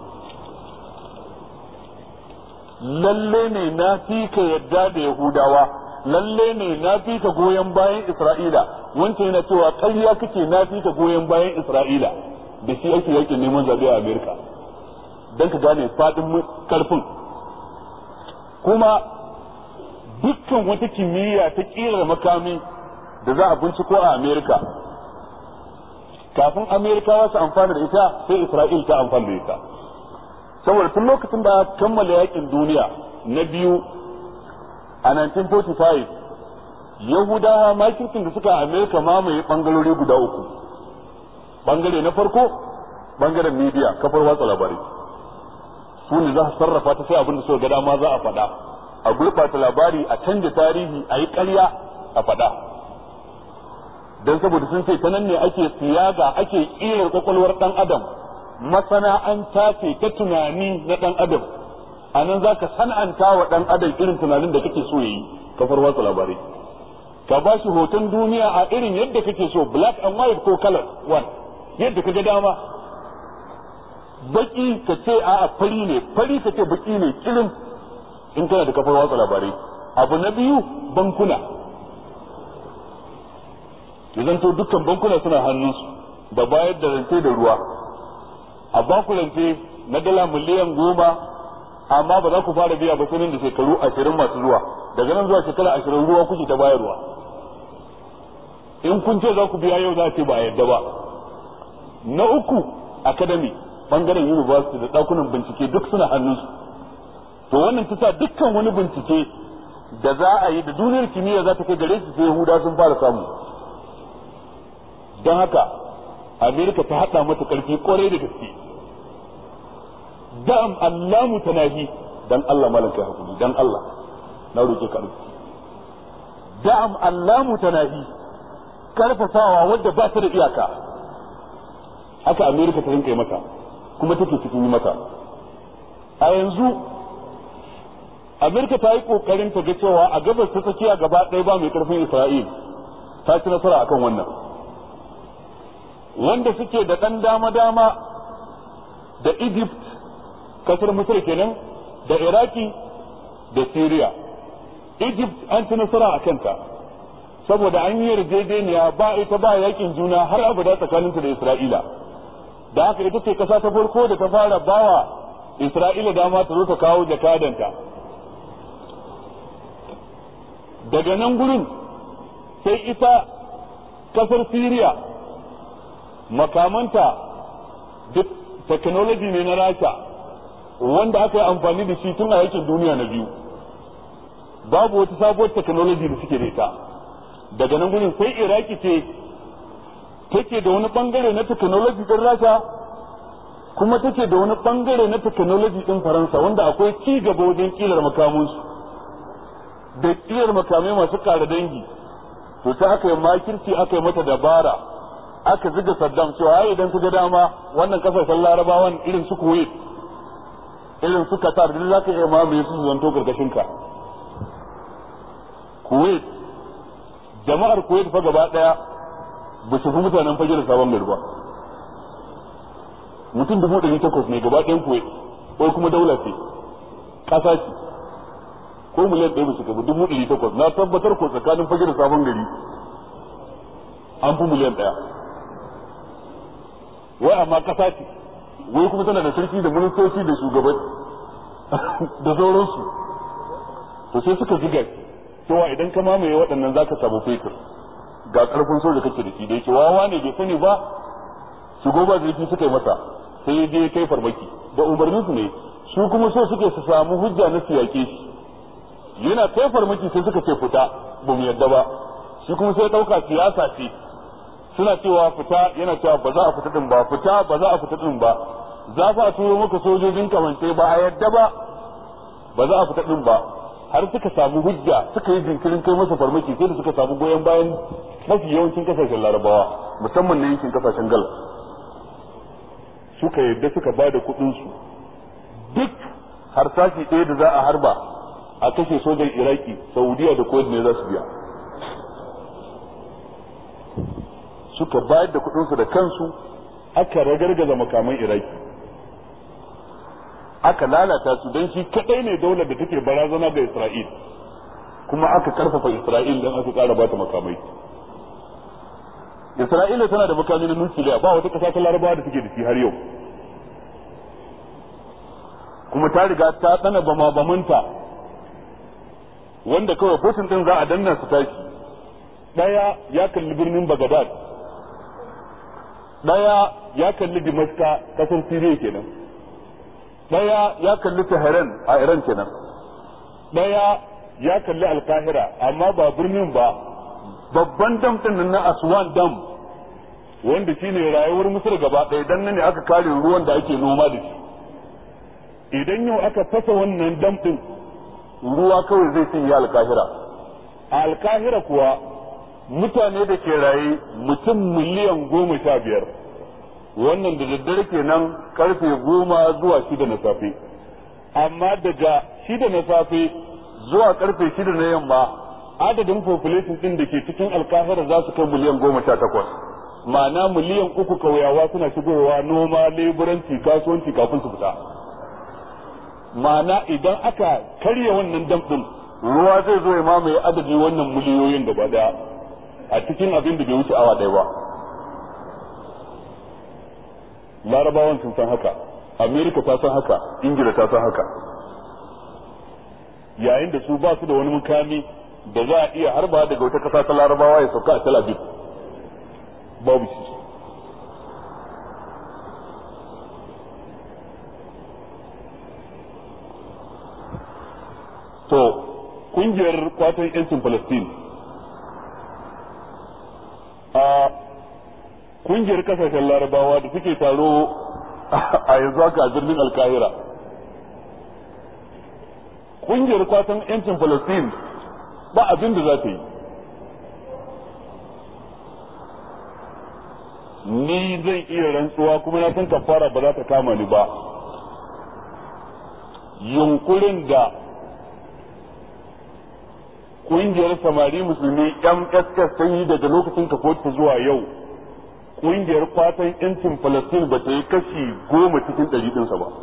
Lalle ne na fi ka yadda da Yahudawa, lalle ne na fi ka goyon bayan Isra'ila, wancan yana cewa ƙarya kake, na fi ka goyon bayan Isra'ila, da shi ake yakin neman zaɓe a Amerika, don ka gane faɗin ƙarfin. Kuma dukkan wata kimiyya ta ƙirar makami da za a binciko a Amerika, kafin Amerikawa su amfana da ita, sai Isra'il ta amfana da ita. Saboda tun lokacin da aka kammala yakin duniya na biyu a 1945, Yahudawa makircin da suka Amerika mamaye bangarori guda uku. Bangare na farko, bangaren media, kafar watsa labarai, su ne za su sarrafa ta sai abin da suka ga dama za a faɗa, a gurɓata labari, a canja tarihi, a yi ƙarya a faɗa. Don saboda sun ce ta nan ne ake siyaga, ake ƙirar kwakwalwar ɗan adam, masana'anta ce ta tunani na ɗan adam. A nan za ka sana'anta wa ɗan adam irin tunanin da kake so ya yi, kafar watsa labarai. Ka ba shi hoton duniya a irin yadda kake so, black and white ko color one, yadda ka ga dama. Baki ka ce a'a fari ne, fari ka ce baki ne, kirin, in kana da kafar watsa labarai. abu na biyu bankuna, idan to dukkan bankuna suna hannunsu da bayar da rance da ruwa. A baku rance na dala miliyan 10, amma ba za ku fara biya ba sai nan da shekaru 20 masu zuwa. Daga nan zuwa shekara 20 ruwa kuke ta bayarwa. In kun ce za ku biya yau za a ce ba a yadda ba. Na uku academy, bangaren university da dakunan bincike duk suna hannunsu. To wannan ta sa dukkan wani bincike da za a yi da duniyar kimiyya za ta kai gare su sai Yahuda sun fara samu. Don haka Amerika ta haɗa mata ƙarfi ƙwarai da gaske. Da'am Allah mutanahi, dan Allah malaka hakuri, dan Allah na roƙe ka arziki. Da'am Allah mutanahi, karfafawa wadda ba ta da iyaka. Haka Amerika ta rinka yi mata, kuma take cikin yi mata. A yanzu Amerika ta yi kokarin ta ga cewa a gabas ta tsakiya gaba ɗaya ba mai karfin Isra'il, ta ci nasara akan wannan. Wanda suke da ɗan dama-dama da Egypt, kasar Misir kenan, da Iraki da Syria. Egypt an ci nasara a kanta, saboda an yi yarjejeniya ba ita ba yakin juna har abada tsakaninta da Isra'ila. Da haka ita ce kasa ta farko da ta fara bawa Isra'ila dama ta zo ta kawo jakadanta. Daga nan gurin sai ita kasar Syria, makamanta duk technology ne na Rasha wanda aka yi amfani da shi tun a yakin duniya na biyu. Babu wata sabuwar technology da suke da ita. Daga nan gurin sai Iraki ce take da wani bangare na technology din Rasha, kuma take da wani bangare na technology din Faransa wanda akwai ci gaba wajen kilar makamansu da kilar makamai masu kare dangi. To sai aka yi makirci, aka yi mata dabara, aka ziga Saddam cewa ai idan kaga dama wannan kasashen Larabawan irin su Kuwait, irin su Qatar, duk zaka iya mamaye su zanto karkashin ka. Kuwait, jama'ar Kuwait fa gaba daya ba su fi mutanen fage da sabon gari ba. Mutum 800 ne gaba ɗayan Kuwait, ko kuma daula ce, ƙasa ce, ko miliyan 1 ba su gaba 800. Na tabbatar ko tsakanin fage da sabon gari an fi miliyan 1. Wai amma ƙasa ce, wai kuma tana da sarki da ministoci da shugaban da sauransu. To sai suka ziga cewa idan ka mamaye waɗannan zaka samu fetur, ga karfin soja kake da shi, da yake wawa ne bai sani ba, shigo ba zurfi suka yi masa, sai ya je kai farmaki da umarnin su ne. Su kuma so suke su samu hujja na siyake shi. Yana kai farmaki sai suka ce fita, ba mu yadda ba. Shi kuma sai dauka siyasa ce, suna cewa fita, yana cewa ba za a fita din ba, fita ba za a fita din ba, za fa a turo maka sojojin kamance ba a yadda ba, ba za a fita din ba. Har suka samu hujja, suka yi jinkirin kai masa farmaki, sai da suka samu goyon bayan mafi yawancin kasashen Larabawa, musamman na yankin kasashen Gulf. Suka yadda suka ba da kuɗinsu, duk harsashi ɗaya da za a harba a kashe sojan Iraki, Saudiya da Kuwait ne za su biya. Suka bayar da kuɗinsu da kansu, aka ragargaza makaman Iraki, aka lalata su, don shi kadai ne daular da take barazana ga Isra'il, kuma aka karfafa Isra'il don aka ƙara bata makamai. Isra'ila tana da makami na nukiliya, ba wata ƙasa ta Larabawa da take da shi har yau, kuma ta riga ta tsana bamanta wanda kawai Putin din za a danna su tashi. Daya ya kalli birnin Baghdad, daya ya kalli Damascus, kasar Syria kenan, daya ya kalli Tehran a Iran kenan, daya ya kalli Al-Qahira, amma ba birnin ba, babban dam din na Aswan dam wanda shine rayuwar Misir gaba ɗaya, dan nan ne aka kare ruwan da ake noma da shi. Idan yau aka fasa wannan dam din, ruwa kawai zai cinye Al-Qahira. A Al-Qahira kuwa mutane da ke raye mutum miliyan 15, wannan da daddare kenan karfe 10 zuwa 6 na safe, amma daga 6 na safe zuwa karfe 6 na yamma adadin population din da ke cikin Al-Qahira za su kai miliyan 18. Ma'ana miliyan 3 kauyawa suna shigowa noma, leburanci, kasuwanci kafin su fita. Ma'ana idan aka karya wannan dam din, ruwa zai zo ya mamaye adadi wannan miliyoyin gaba daya a cikin abin da bai wuce awa ɗaya ba. Larabawan sun san haka, Amerika ta san haka, Ingila ta san haka, yayin da su ba su da wani mukami da za a iya harba daga wata kasa ta Larabawa ya sauka a Tel Aviv, babu shi. To kungiyar kwatan yancin Palestine a kungiyar kasashen Larabawa da suke taro a yanzu haka a birnin Alkahira, kungiyar kwatan yancin Palestine ba abin da za ta yi. Ni zan iya rantsuwa kuma na san kafara ba za ta kama ni ba, yunkurin da kungiyar samari musulmi MSS ta yi daga lokacin kafuwarta zuwa yau, kungiyar kwatan yancin Palestine ba ta yi kashi 10 cikin 100 ɗinsa ba.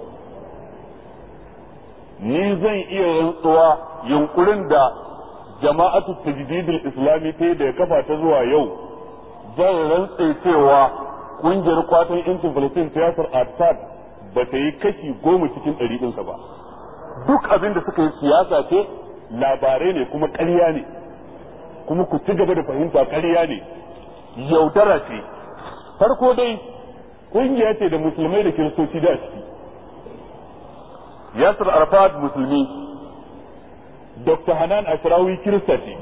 Ni zan iya rantsuwa yunkurin da jama'atu tajdidul islami ta yi da kafa ta zuwa yau, zan rantse cewa kungiyar kwatan yancin Palestine ta Yasir Arafat ba ta yi kashi 10 cikin 100 ɗinsa ba. Duk abin da suka yi siyasa ce, labarai ne kuma ƙarya ne, kuma ku ci gaba da fahimta ƙarya ne, yaudara ce. Farko dai ƙungiya ce da musulmai da kiristoci da ciki. Yasir Arafat musulmi, Dr. Hanan Ashrawi kirista ce,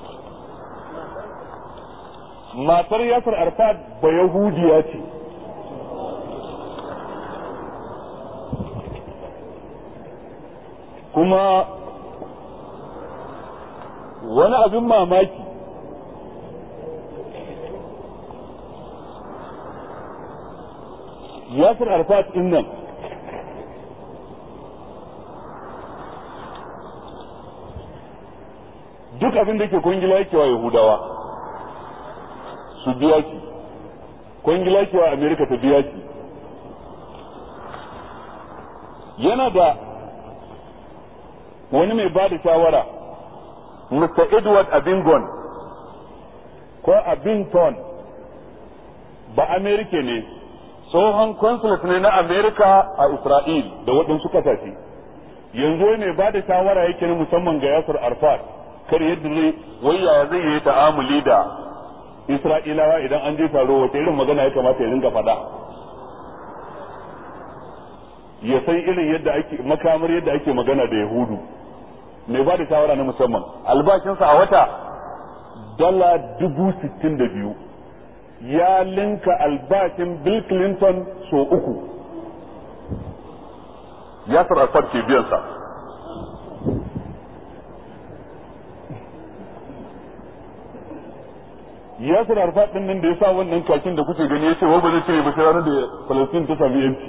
matar Yasir Arafat ba Yahudiya ce, kuma wani abin mamaki Yasir Arafat din nan duk abin da ke kwangila yake wa Yahudawa su biya ki, kwangila yake wa Amerika ta biya ki. Yana da wani mai ba da shawara, Mr. Edward Abingon ko Abington, ba Amerika ne, tsohon consulate ne na Amerika a Isra'il da waɗansu ƙasashe. Yanzu ne ba da shawara yake na musamman ga Yasir Arafat, kar yadda zai waya zai yi ta'amuli da Isra'ilawa idan an je taro, wata irin magana ya kamata ya ringa faɗa, ya san irin yadda ake makamar yadda ake magana da Yahudu. Mai ba da shawara na musamman, albashinsa a wata $62,000, ya linka albashin Bill Clinton so 3. Yasir Arafat ke biyansa. Yasir Arafat din nan da ya sa wannan kakin da kuke gani ya ce wa ba zai cire ba sai ranar da Palestine ta sami yanci.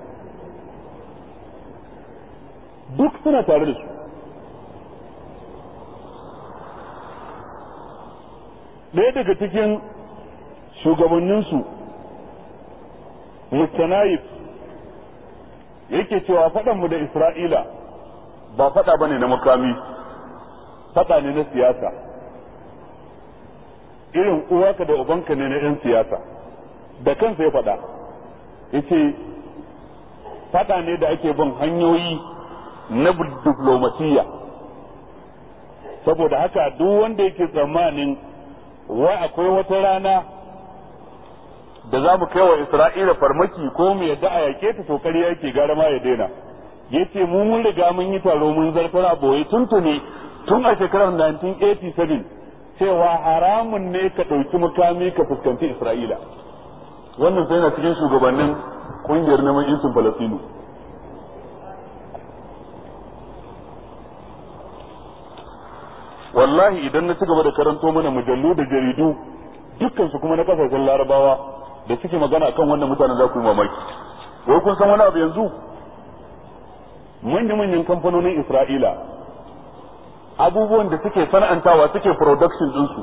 Duk suna tare da su. Ɗaya daga cikin shugabanninsu, Mustanayif, yake cewa faɗanmu da Isra'ila ba faɗa ba ne na makami, faɗa ne na siyasa. Irin uwaka da ubanka ne na 'yan siyasa, da kansa ya faɗa. Yace faɗa ne da ake bin hanyoyi na diflomasiyya. Saboda haka duk wanda yake tsammanin wai akwai wata rana da za mu kai wa Isra'ila farmaki ko mu yadda a yake ta, to ƙarya yake, gara ma ya daina. Yace mu mun riga mun yi taro mun zartar a boye tuntuni tun a shekarar 1987 cewa haramun ne ka ɗauki mukami ka fuskanci Isra'ila. Wannan sai na cikin shugabannin ƙungiyar neman yancin Falastinu. Wallahi idan na ci gaba da karanto mana mujallu da jaridu dukkansu kuma na kasashen Larabawa da suke magana akan wannan mutanen, za ku yi mamaki. Wai kun san wani abu yanzu? Manya-manyan kamfanonin Isra'ila abubuwan da suke sana'antawa suke production ɗinsu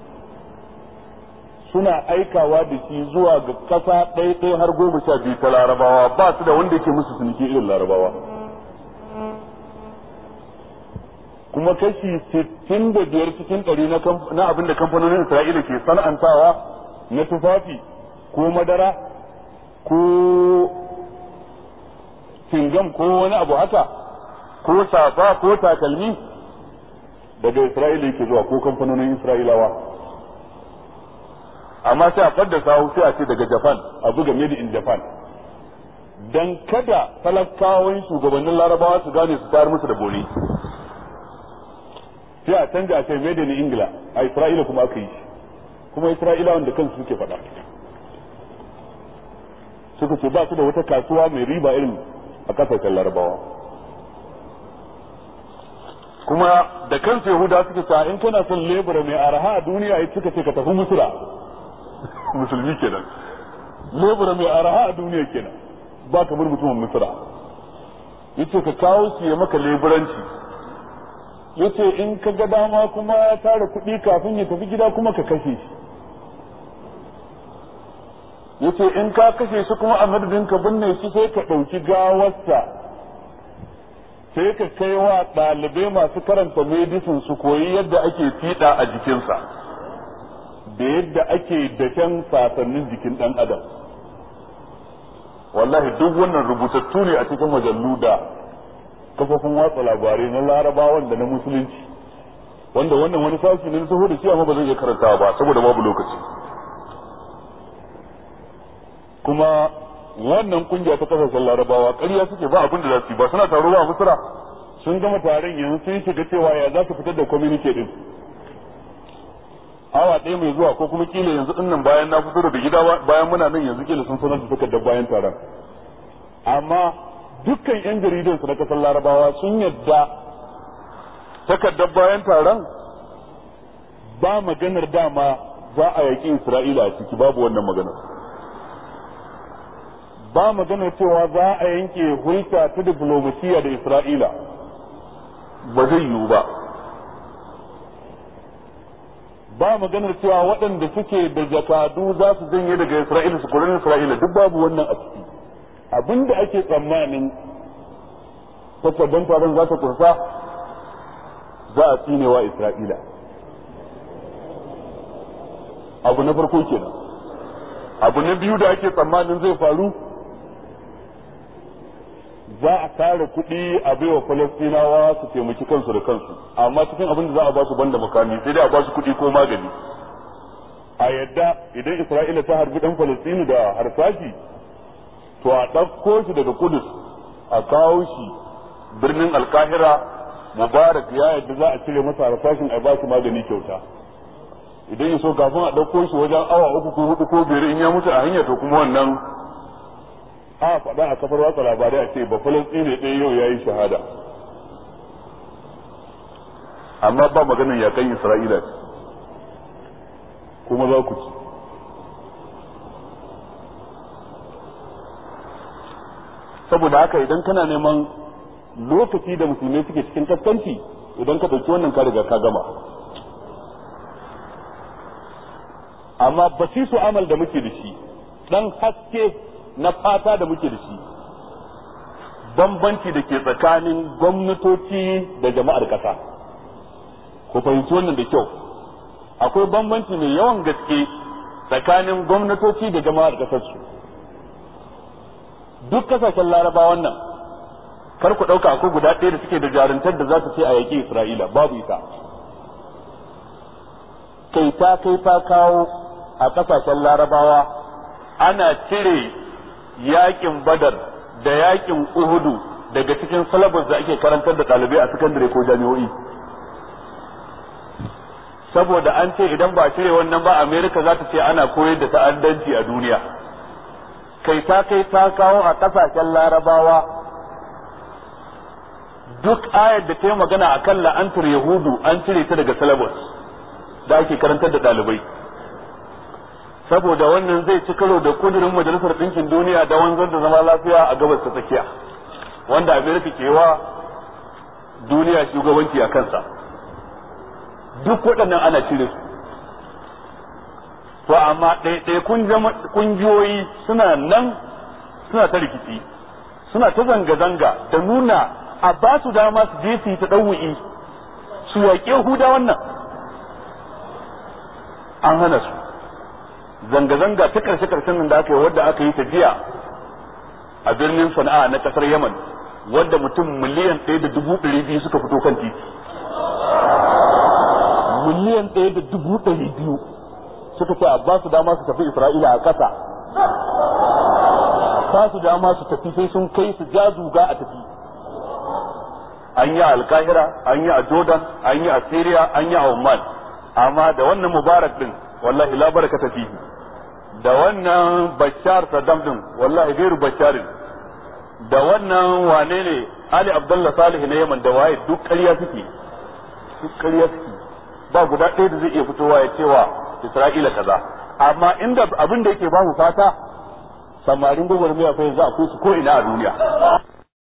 suna aikawa da shi zuwa ga ƙasa ɗaya har 12 ta Larabawa, ba su da wanda yake musu ciniki irin Larabawa. kuma kashi 65 cikin 100 na abin da kamfanonin Isra'ila ke sana'antawa na tufafi ko madara ko cingam ko wani abu haka ko safa ko takalmi daga Isra'ila yake zuwa ko kamfanonin Isra'ilawa. Amma sai a fadda sawu sai a ce daga Japan, a buga made in Japan, dan kada talakawan shugabannin Larabawa su gane su tayar musu da bore. Sai a canja a ce made in Ingila, a Isra'ila kuma aka yi, kuma Isra'ilawan da kansu suke faɗa. Suka ce ba su da wata kasuwa mai riba irin a kasashen Larabawa. Kuma da kansu Yahuda suka ce in kana son lebura mai araha a duniya ai suka ce ka tafi Misra. Musulmi kenan. Lebura mai araha a duniya kenan. Ba ka bar mutumin Misra. Yace ka kawo shi ya maka leburanci. Yace in ka ga dama kuma ya tara kuɗi kafin ya tafi gida kuma ka kashe shi. Yace in ka kashe shi kuma a madadin ka binne shi sai ka ɗauki gawarsa sai ka kai wa ɗalibai masu karanta medicine su koyi yadda ake fiɗa a jikinsa da yadda ake dashen sasannin jikin ɗan adam. Wallahi duk wannan rubutattu ne a cikin majallu da kafofin watsa labarai na Larabawan da na musulunci, wanda wannan wani sashi ne na taho da shi amma ba zai iya karantawa ba saboda babu lokaci. Kuma wannan kungiya ta kasashen Larabawa ƙarya suke ba abin da za su yi, ba suna taro ba a Misra, sun gama taron yanzu sun shiga cewa ya za su fitar da communique din awa ɗaya mai zuwa ko kuma kila yanzu din nan bayan na fito daga gida bayan muna nan yanzu kila sun sanar da takardar bayan taron. Amma dukkan yan jaridan su na kasar Larabawa sun yadda takardar bayan taron ba maganar dama za a yaƙi Isra'ila a ciki, babu wannan maganar. Ba maganar cewa za a yanke hulɗa ta diplomasiya da Isra'ila, ba zai yiwu ba. Ba maganar cewa waɗanda suke da jakadu za su janye daga Isra'ila su kurin Isra'ila, duk babu wannan a ciki. Abinda ake tsammanin takardar taron za ta kursa, za a tsinewa Isra'ila. Abu na farko kenan. Abu na biyu da ake tsammanin zai faru, za a tara kuɗi a baiwa Falastinawa su taimaki kansu da kansu, amma cikin abin da za a ba su banda makami sai dai a ba su kuɗi ko magani. A yadda idan Isra'ila ta harbi ɗan Falastinu da harsashi, to a ɗauko shi daga Kudus a kawo shi birnin Alkahira, Mubarak ya yadda za a cire masa harsashin a ba shi magani kyauta. Idan ya so kafin a ɗauko shi wajen awa 3 ko 4 ko 5 in ya mutu a hanya, to kuma wannan a faɗa a kafar watsa labarai a ce ba Falastine ɗaya yau ya yi shahada. Amma ba maganin yakan Isra'ila kuma za ku ci. Saboda haka idan kana neman lokaci da musulmai suke cikin kaskanci, idan ka ɗauki wannan ka riga ka gama. Amma basisu amal da muke da shi, ɗan haske na fata da muke da shi, bambanci da ke tsakanin gwamnatoci da jama'ar ƙasa. Ku fahimci wannan da kyau. Akwai bambanci mai yawan gaske tsakanin gwamnatoci da jama'ar ƙasarsu. Duk kasashen Larabawan nan, kar ku ɗauka akwai guda ɗaya da suke da jaruntar da za su ce a yaƙi Isra'ila, babu ita. Kai ta kawo a kasashen Larabawa ana cire yaƙin Badar da yaƙin Uhudu daga cikin syllabus da ake karantar da ɗalibai a sakandare ko jami'o'i. Saboda an ce idan ba a cire wannan ba, Amerika za ta ce ana koyar da ta'addanci a duniya. Kai ta kawo a kasashen Larabawa duk ayar da ta yi magana a kan la'antar Yahudu an cire ta daga syllabus da ake karantar da ɗalibai. Saboda wannan zai ci karo da kudurin Majalisar Ɗinkin Duniya da wanzar da zama lafiya a gabas ta tsakiya, wanda Amerika ke wa duniya shugabanci a kansa. Duk waɗannan ana cire su. To amma ɗaiɗaikun kungiyoyi suna nan suna ta rikici, suna ta zanga-zanga da nuna a ba su dama su je su yi ta ɗau'i su yaƙi Yahuda wannan an hana su. Zanga-zanga ta karshe-karshen nan da aka yi wadda aka yi ta jiya a birnin Sana'a na kasar Yaman wadda mutum miliyan 1.200,000 suka fito kan titi. Miliyan 1.200,000 suka ce a ba su dama su tafi Isra'ila a ƙasa. Ba su dama su tafi sai sun kai su jazuga a tafi. An yi a Alkahira, an yi a Jordan, an yi a Syria, an yi a Oman. Amma da wannan Mubarak din wallahi la barakata fihi. Da wannan Bashar Saddam din wallahi gairu Basharin. Da wannan wane ne Ali Abdullah Salih na Yaman da waye duk ƙarya suke. Duk ƙarya suke. Ba guda ɗaya da zai iya fitowa ya cewa Isra'ila kaza. Amma inda abin da yake babu fata samarin gwagwarmaya fa yanzu akwai su ko ina a duniya.